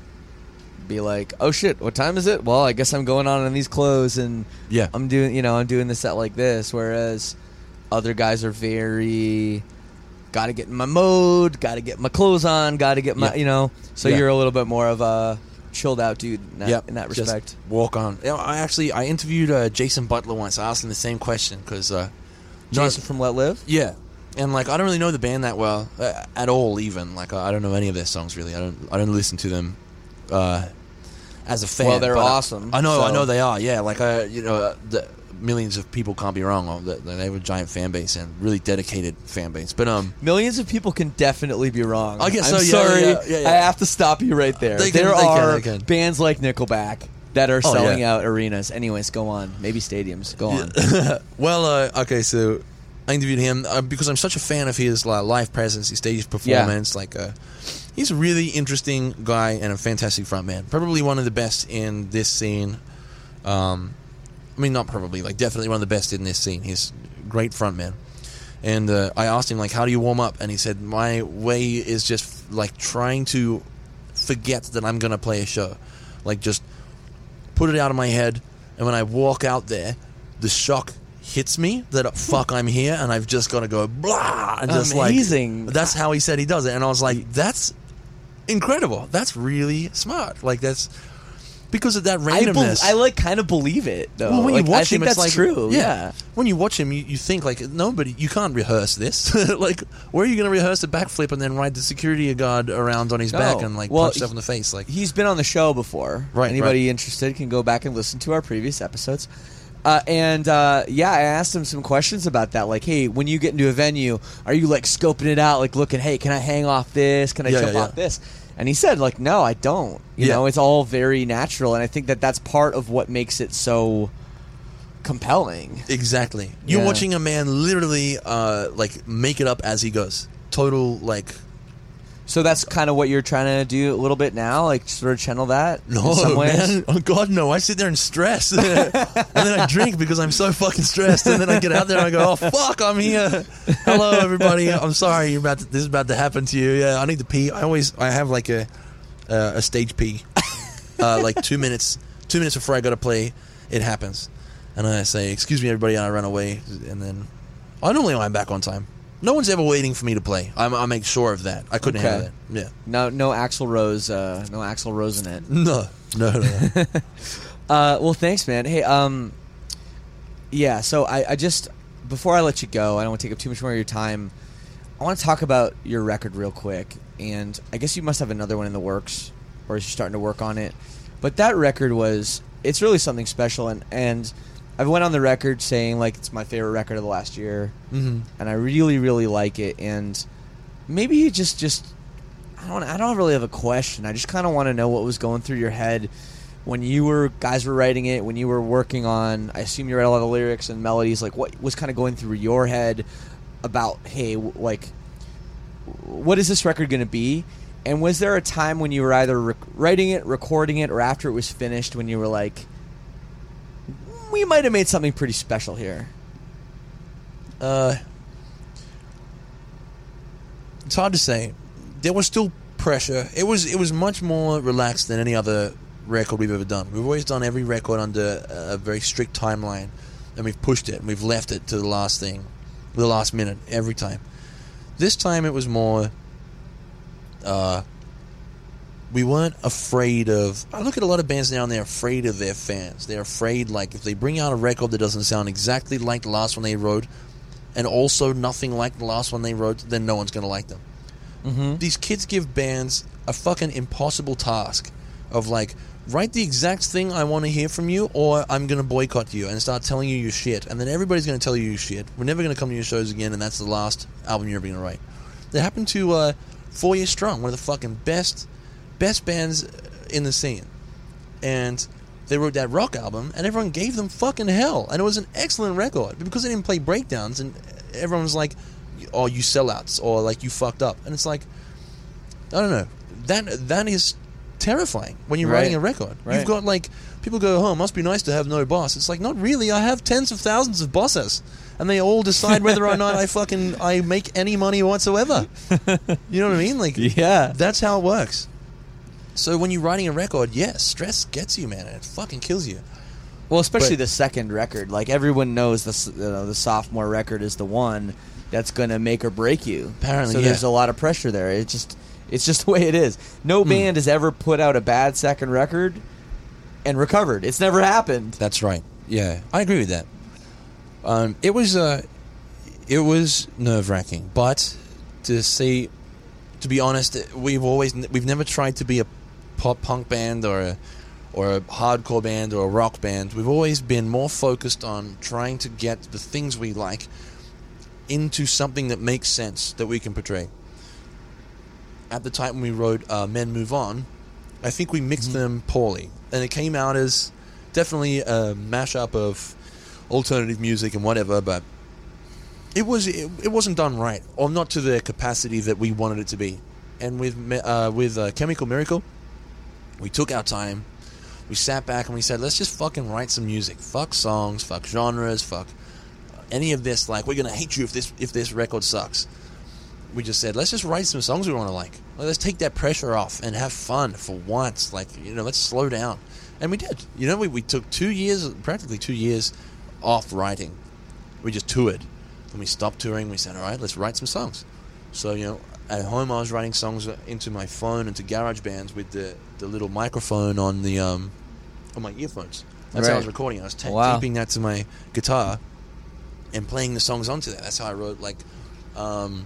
S2: be like, oh shit, what time is it? Well, I guess I'm going on in these clothes, and
S3: yeah,
S2: I'm doing you know I'm doing the set like this. Whereas other guys are very got to get in my mode, got to get my clothes on, got to get my yeah. you know. So yeah. you're a little bit more of a chilled out dude in that,
S3: yep.
S2: in that respect.
S3: Just walk on. You know, I actually I interviewed uh, Jason Butler once. I asked him the same question because uh,
S2: Jason not, from Let Live.
S3: Yeah. And like I don't really know the band that well uh, at all. Even like I don't know any of their songs really. I don't. I don't listen to them uh, as a fan.
S2: Well, they're awesome.
S3: I, I know.
S2: So.
S3: I know they are. Yeah. Like I, you know, uh, the millions of people can't be wrong. They have a giant fan base and really dedicated fan base. But um,
S2: millions of people can definitely be wrong.
S3: I guess
S2: I'm
S3: so. Yeah,
S2: sorry.
S3: Yeah, yeah, yeah.
S2: I have to stop you right there.
S3: They
S2: there
S3: can, they
S2: are
S3: can, they can.
S2: bands like Nickelback that are
S3: oh,
S2: selling
S3: yeah.
S2: out arenas. Anyways, go on. Maybe stadiums. Go on.
S3: Yeah. Well, uh, okay, so. I interviewed him uh, because I'm such a fan of his uh, live presence, his stage performance. Yeah. Like, uh, he's a really interesting guy and a fantastic frontman. Probably one of the best in this scene. Um, I mean, not probably, like definitely one of the best in this scene. He's a great frontman. And uh, I asked him, like, how do you warm up? And he said, my way is just like trying to forget that I'm going to play a show. Like, just put it out of my head. And when I walk out there, the shock hits me that fuck I'm here and I've just got to go blah and just
S2: amazing.
S3: Like that's how he said he does it, and I was like, that's incredible. That's really smart. Like that's because of that randomness.
S2: I, be- I like kind of believe it though.
S3: Well, when
S2: like,
S3: you watch
S2: I think
S3: him,
S2: that's
S3: it's like
S2: true.
S3: Yeah.
S2: yeah.
S3: When you watch him, you, you think like nobody. You can't rehearse this. Like, where are you going to rehearse a backflip and then ride the security guard around on his
S2: no.
S3: back and like
S2: well,
S3: punch yourself in the face? Like
S2: he's been on the show before.
S3: Right.
S2: Anybody
S3: right.
S2: interested can go back and listen to our previous episodes. Uh, and, uh, yeah, I asked him some questions about that. Like, hey, when you get into a venue, are you, like, scoping it out? Like, looking, hey, can I hang off this? Can I
S3: yeah,
S2: jump
S3: yeah, yeah.
S2: off this? And he said, like, no, I don't. You
S3: yeah.
S2: know, it's all very natural. And I think that that's part of what makes it so compelling.
S3: Exactly. You're
S2: yeah.
S3: watching a man literally, uh, like, make it up as he goes. Total, like...
S2: So that's kind of what you're trying to do a little bit now, like sort of channel that
S3: no,
S2: in some ways?
S3: Man. Oh, God, no. I sit there and stress. And then I drink because I'm so fucking stressed. And then I get out there and I go, oh, fuck, I'm here. Hello, everybody. I'm sorry you're about to, this is about to happen to you. Yeah, I need to pee. I always, I have like a uh, a stage pee. Uh, like two minutes, two minutes before I go to play, it happens. And I say, excuse me, everybody, and I run away. And then, I normally I'm back on time. No one's ever waiting for me to play. I'm, I make sure of that. I couldn't
S2: okay.
S3: handle that. Yeah.
S2: No, no Axl Rose. Uh, no Axl Rose in it.
S3: No, no, no.
S2: Uh, well, thanks, man. Hey, um, yeah. So I, I just before I let you go, I don't want to take up too much more of your time. I want to talk about your record real quick, and I guess you must have another one in the works, or is you starting to work on it? But that record was, it's really something special, and, and I went on the record saying, like, it's my favorite record of the last year,
S3: Mm-hmm.
S2: and I really, really like it, and maybe you just, just I don't I don't really have a question. I just kind of want to know what was going through your head when you were, guys were writing it, when you were working on, I assume you read a lot of lyrics and melodies, like, what was kind of going through your head about, hey, w- like, what is this record going to be? And was there a time when you were either rec- writing it, recording it, or after it was finished when you were like, we might have made something pretty special here?
S3: Uh, it's hard to say. There was still pressure. It was it was much more relaxed than any other record we've ever done. We've always done every record under a very strict timeline, and we've pushed it and we've left it to the last thing, the last minute every time. This time it was more. Uh, we weren't afraid of... I look at a lot of bands now and they're afraid of their fans. They're afraid, like, if they bring out a record that doesn't sound exactly like the last one they wrote, and also nothing like the last one they wrote, then no one's going to like them.
S2: Mm-hmm.
S3: These kids give bands a fucking impossible task of, like, write the exact thing I want to hear from you, or I'm going to boycott you and start telling you your shit. And then everybody's going to tell you your shit. We're never going to come to your shows again, and that's the last album you're ever going to write. That happened to uh, Four Years Strong, one of the fucking best, best bands in the scene. And they wrote that rock album, and everyone gave them fucking hell. And it was an excellent record. But because they didn't play breakdowns, and everyone was like, oh, you sellouts, or like, you fucked up. And it's like, I don't know. That That is terrifying when you're
S2: Right.
S3: writing a record.
S2: Right.
S3: You've got, like, people go, oh, it must be nice to have no boss. It's like, not really. I have tens of thousands of bosses. And they all decide whether or not I fucking I make any money whatsoever. You know what I mean? Like,
S2: Yeah.
S3: that's how it works. So when you're writing a record, yes, stress gets you, man, and it fucking kills you.
S2: Well, especially
S3: But-
S2: the second record. Like, everyone knows the, s- you know, the sophomore record is the one that's going to make or break you.
S3: Apparently,
S2: So
S3: yeah.
S2: there's a lot of pressure there. It just, it's just the way it is. No band has ever put out a bad second record and recovered. It's never happened.
S3: That's right. Yeah, I agree with that. Um, it was uh, it was nerve wracking, but to see, to be honest, we've always we've never tried to be a pop punk band or a or a hardcore band or a rock band. We've always been more focused on trying to get the things we like into something that makes sense that we can portray. At the time when we wrote uh, Men Move On, I think we mixed them poorly, and it came out as definitely a mashup of alternative music and whatever, but it was it, it wasn't done right, or not to the capacity that we wanted it to be. And with me- uh, with uh, Chemical Miracle, we took our time, we sat back and we said, let's just fucking write some music. Fuck songs, fuck genres, fuck any of this. Like, we're gonna hate you if this if this record sucks. We just said, let's just write some songs we want to like. Let's take that pressure off and have fun for once. Like, you know, let's slow down. And we did. You know, we, we took two years, practically two years off writing. We just toured. When we stopped touring, we said, all right, let's write some songs. So, you know, at home I was writing songs into my phone, into GarageBand with the, the little microphone on the um on my earphones. That's how I was
S2: Right.
S3: recording. I was ta-
S2: Wow.
S3: taping that to my guitar and playing the songs onto that. That's how I wrote, like, um,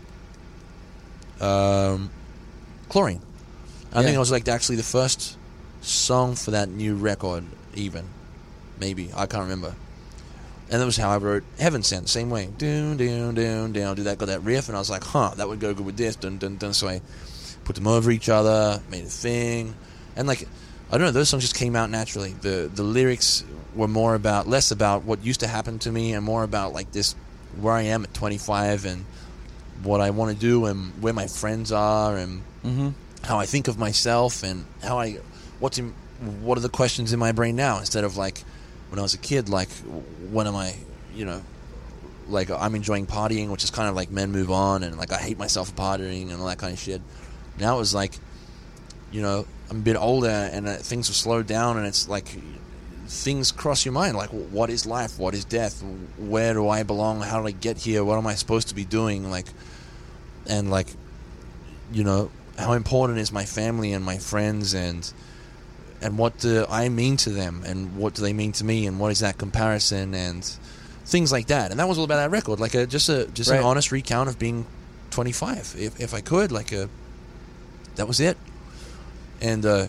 S3: um, Chlorine. I
S2: Yeah.
S3: think it was, like, actually the first song for that new record, even. Maybe. I can't remember. And that was how I wrote Heaven Sent, same way. Doon, doon, doon, down, do that, got that riff, and I was like, huh, that would go good with this, dun, dun, dun. So I put them over each other, made a thing. And, like, I don't know, those songs just came out naturally. The the lyrics were more about, less about what used to happen to me, and more about, like, this, where I am at twenty-five, and what I want to do, and where my friends are, and
S2: Mm-hmm.
S3: how I think of myself, and how I, what's in, what are the questions in my brain now, instead of, like, when I was a kid, like, when am I, you know, like, I'm enjoying partying, which is kind of like Men Move On, and, like, I hate myself for partying and all that kind of shit. Now it was like, you know, I'm a bit older, and uh, things have slowed down, and it's like, things cross your mind, like, what is life, what is death, where do I belong, how did I get here, what am I supposed to be doing, like, and, like, you know, how important is my family and my friends, and and what do I mean to them, and what do they mean to me, and what is that comparison, and things like that. And that was all about that record, like a just a just
S2: Right.
S3: an honest recount of being twenty-five, if if I could, like a that was it. And uh,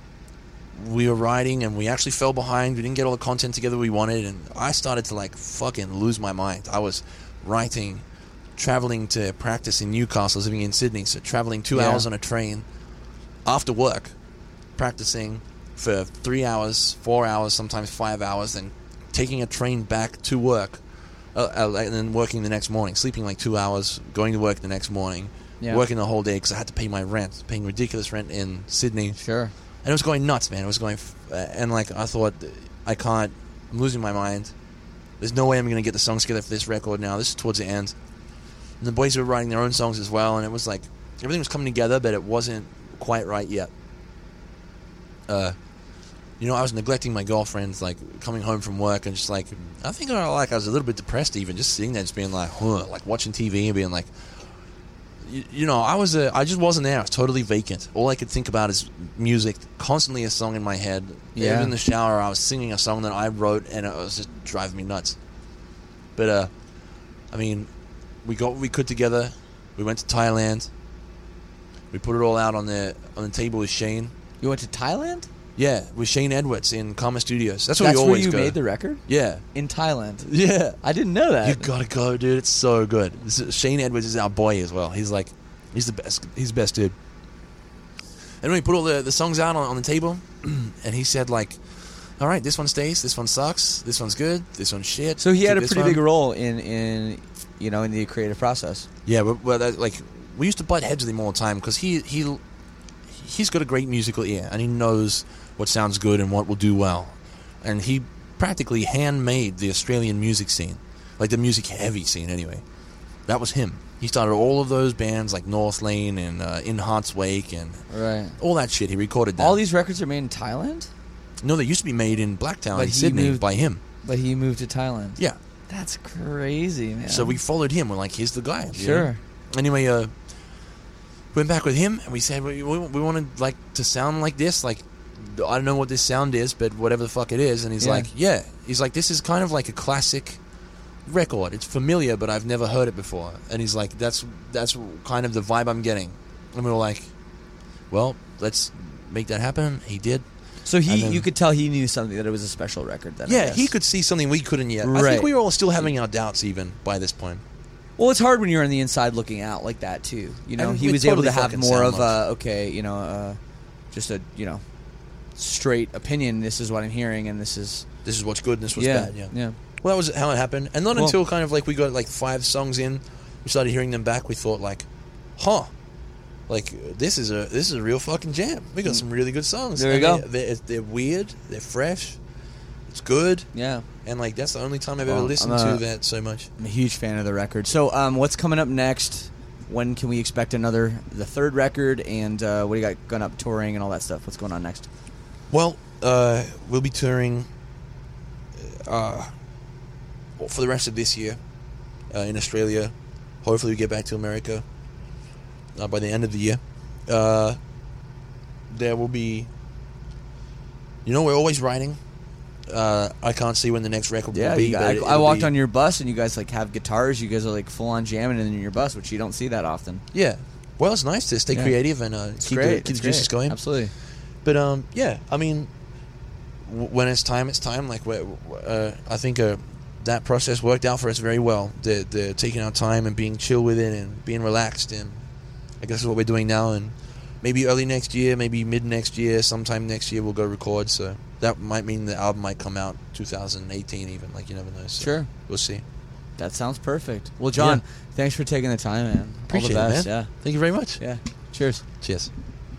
S3: we were writing, and we actually fell behind. We didn't get all the content together we wanted, and I started to like fucking lose my mind. I was writing, traveling to practice in Newcastle, living in Sydney, so traveling two
S2: Yeah.
S3: hours on a train after work, practicing for three hours, four hours, sometimes five hours, then taking a train back to work, uh, uh, and then working the next morning, sleeping like two hours, going to work the next morning,
S2: Yeah.
S3: working the whole day because I had to pay my rent, paying ridiculous rent in Sydney.
S2: Sure.
S3: And it was going nuts, man. It was going, f- uh, and like I thought, I can't. I'm losing my mind. There's no way I'm going to get the songs together for this record now. This is towards the end, and the boys were writing their own songs as well, and it was like everything was coming together, but it wasn't quite right yet. Uh, you know, I was neglecting my girlfriend, like coming home from work, and just like I think I like I was a little bit depressed, even just sitting there, just being like, huh, like watching T V and being like. You, you know, I was a, I just wasn't there. I was totally vacant. All I could think about is music, constantly a song in my head.
S2: Yeah.
S3: Even in the shower, I was singing a song that I wrote, and it was just driving me nuts. But, uh, I mean, we got what we could together. We went to Thailand. We put it all out on the on the table with Shane.
S2: You went to Thailand?
S3: Yeah, with Shane Edwards in Karma Studios. That's where
S2: That's
S3: we
S2: where
S3: always
S2: you
S3: go.
S2: made the record?
S3: Yeah.
S2: In Thailand.
S3: Yeah.
S2: I didn't know that.
S3: You gotta go, dude. It's so good. This is- Shane Edwards is our boy as well. He's like, he's the best. He's the best dude. And we put all the, the songs out on, on the table, and he said like, all right, this one stays, this one sucks, this one's good, this one's shit.
S2: So he had
S3: keep
S2: a
S3: this
S2: pretty
S3: one.
S2: big role in, in you know, in the creative process.
S3: Yeah, but, but that, like we used to butt heads with him all the time because he he he's got a great musical ear, and he knows what sounds good and what will do well, and he practically handmade the Australian music scene, like the music heavy scene anyway. That was him. He started all of those bands like North Lane and uh, In Heart's Wake and
S2: Right.
S3: all that shit. He recorded that.
S2: All these records are made in Thailand?
S3: No, they used to be made in Blacktown
S2: But
S3: in
S2: he
S3: Sydney
S2: moved-
S3: by him.
S2: But he moved to Thailand.
S3: Yeah.
S2: That's crazy, man.
S3: So we followed him. We're like, here's the guy. you
S2: Sure.
S3: know? Anyway, uh, went back with him, and we said we, we, we wanted like to sound like this. Like, I don't know what this sound is, but whatever the fuck it is. And he's
S2: Yeah.
S3: like, yeah. He's like, this is kind of like a classic record. It's familiar, but I've never heard it before. And he's like, that's that's kind of the vibe I'm getting. And we were like, well, let's make that happen. He did.
S2: So he,
S3: And then-
S2: you could tell he knew something, that it was a special record then. I
S3: Yeah,
S2: guess.
S3: he could see something we couldn't yet. I
S2: Right.
S3: think we were all still having our doubts even by this point.
S2: Well, it's hard when you're on the inside looking out like that too. You know,
S3: And
S2: he
S3: we
S2: was able
S3: totally
S2: to have
S3: fucking
S2: more
S3: sound
S2: of a okay, you know, uh, just a you know, straight opinion. This is what I'm hearing, and this is
S3: This is what's good and this was
S2: yeah,
S3: bad. Yeah.
S2: yeah.
S3: Well, that was how it happened. And not
S2: Well-
S3: until kind of like we got like five songs in, we started hearing them back. We thought like, huh, like this is a this is a real fucking jam. We got some really good songs.
S2: There you
S3: And
S2: go.
S3: They, they're, they're weird. They're fresh. It's good.
S2: Yeah.
S3: And like that's the only time I've
S2: Well,
S3: ever listened
S2: I'm a-
S3: to that so much.
S2: I'm a huge fan of the record. So, um, what's coming up next? When can we expect another, the third record, and uh, what do you got going up, touring and all that stuff? What's going on next?
S3: Well, uh, we'll be touring uh, for the rest of this year uh, in Australia. Hopefully, we get back to America uh, by the end of the year. Uh, there will be, you know, we're always writing. Uh, I can't see when the next record
S2: Yeah,
S3: will be.
S2: you
S3: but
S2: I,
S3: it-
S2: I
S3: it'll
S2: walked
S3: be-
S2: on your bus, and you guys like have guitars. You guys are like full on jamming in your bus, which you don't see that often.
S3: Yeah. Well, it's nice to stay
S2: Yeah.
S3: creative and uh,
S2: It's
S3: keep
S2: great.
S3: the, keep
S2: It's
S3: the juices
S2: great.
S3: going.
S2: Absolutely.
S3: But um, yeah, I mean, w- when it's time, it's time. Like, we're, uh, I think uh, that process worked out for us very well. The the taking our time and being chill with it and being relaxed, and I guess that's what we're doing now. And maybe early next year, maybe mid next year, sometime next year, we'll go record. So that might mean the album might come out two thousand eighteen, even. Like, you never know. So
S2: Sure.
S3: we'll see.
S2: That sounds perfect. Well, John,
S3: Yeah.
S2: thanks for taking the time, man.
S3: Appreciate
S2: all the
S3: it,
S2: best.
S3: man. Thank you very much.
S2: Yeah. Yeah. Cheers.
S3: Cheers.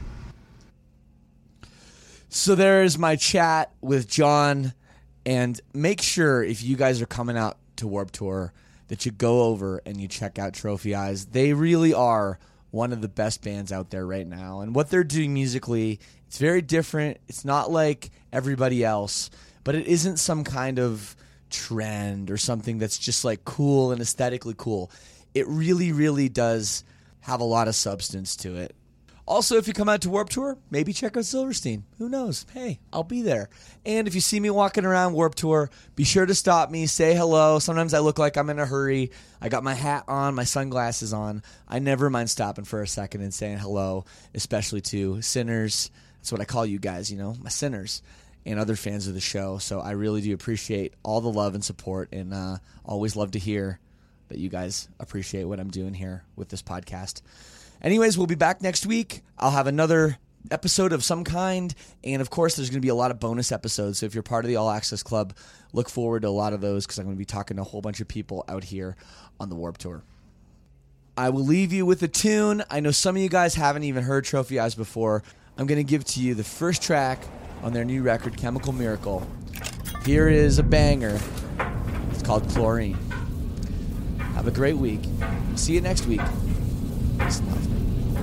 S2: So there's my chat with John, and make sure if you guys are coming out to Warped Tour that you go over and you check out Trophy Eyes. They really are one of the best bands out there right now, and what they're doing musically, it's very different. It's not like everybody else, but it isn't some kind of trend or something that's just like cool and aesthetically cool. It really, really does have a lot of substance to it. Also, if you come out to Warped Tour, maybe check out Silverstein. Who knows? Hey, I'll be there. And if you see me walking around Warped Tour, be sure to stop me, say hello. Sometimes I look like I'm in a hurry. I got my hat on, my sunglasses on. I never mind stopping for a second and saying hello, especially to sinners. That's what I call you guys, you know, my sinners and other fans of the show. So I really do appreciate all the love and support, and uh, always love to hear that you guys appreciate what I'm doing here with this podcast. Anyways, we'll be back next week. I'll have another episode of some kind, and of course, there's going to be a lot of bonus episodes. So if you're part of the All Access Club, look forward to a lot of those because I'm going to be talking to a whole bunch of people out here on the Warped Tour. I will leave you with a tune. I know some of you guys haven't even heard Trophy Eyes before. I'm going to give to you the first track on their new record, Chemical Miracle. Here is a banger. It's called Chlorine. Have a great week. See you next week. Peace and love.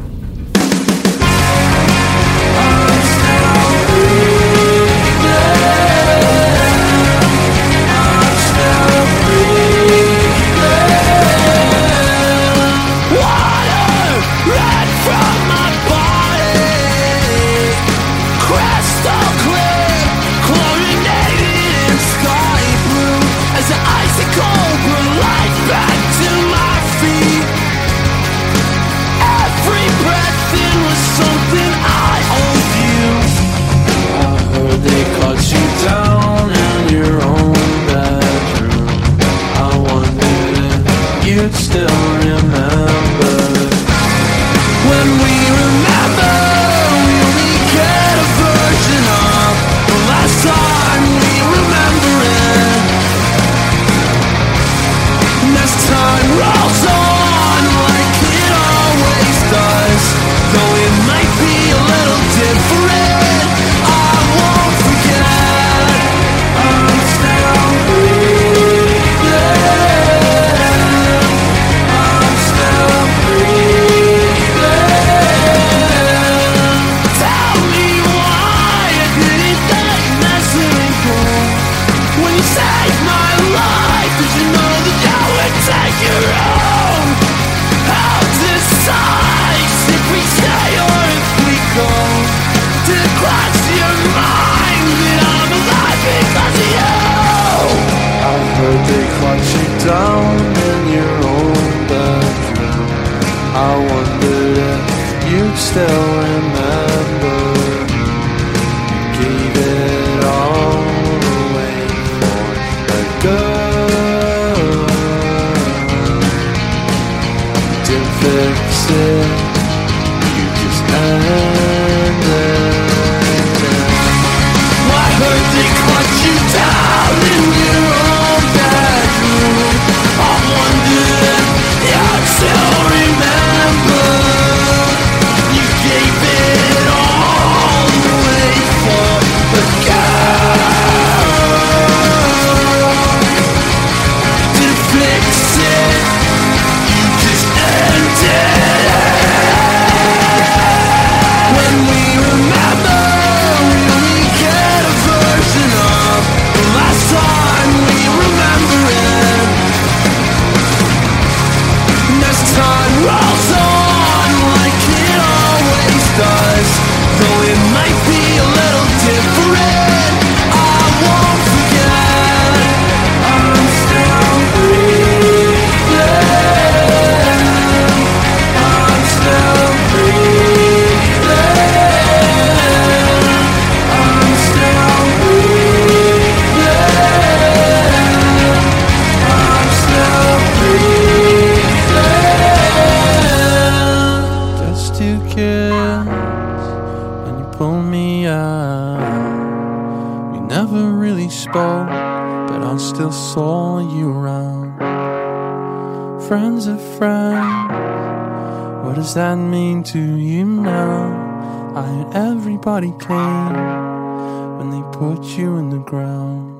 S4: Still remember when we remember we only get a version of the last time we remember it. And as time rolls on like it always does, though it might be a little different, I won't forget. I'm still breathing. Save my life, 'cause you know that you would take your own. How decisive we stay or if we go. To cross your mind that I'm alive because of you. I heard they caught you down in your own bedroom. I wondered if you'd still remember. You gave it all girl, didn't fix it, you just ended. I heard they caught you down in your own bedroom. I wonder if you still remember. You gave it all away for the girl. Fix it, you just ended it. When we remember, we only get a version of the last time we remember it. And as time rolls on like it always does, though it might be a little different, I won't forget. I'm still breathing. I'm still breathing. I'm still breathing. I'm still breathing. Just two kids, and you pulled me out. We never really spoke, but I still saw you around. Friends of friends, what does that mean to you now? I heard everybody came when they put you in the ground.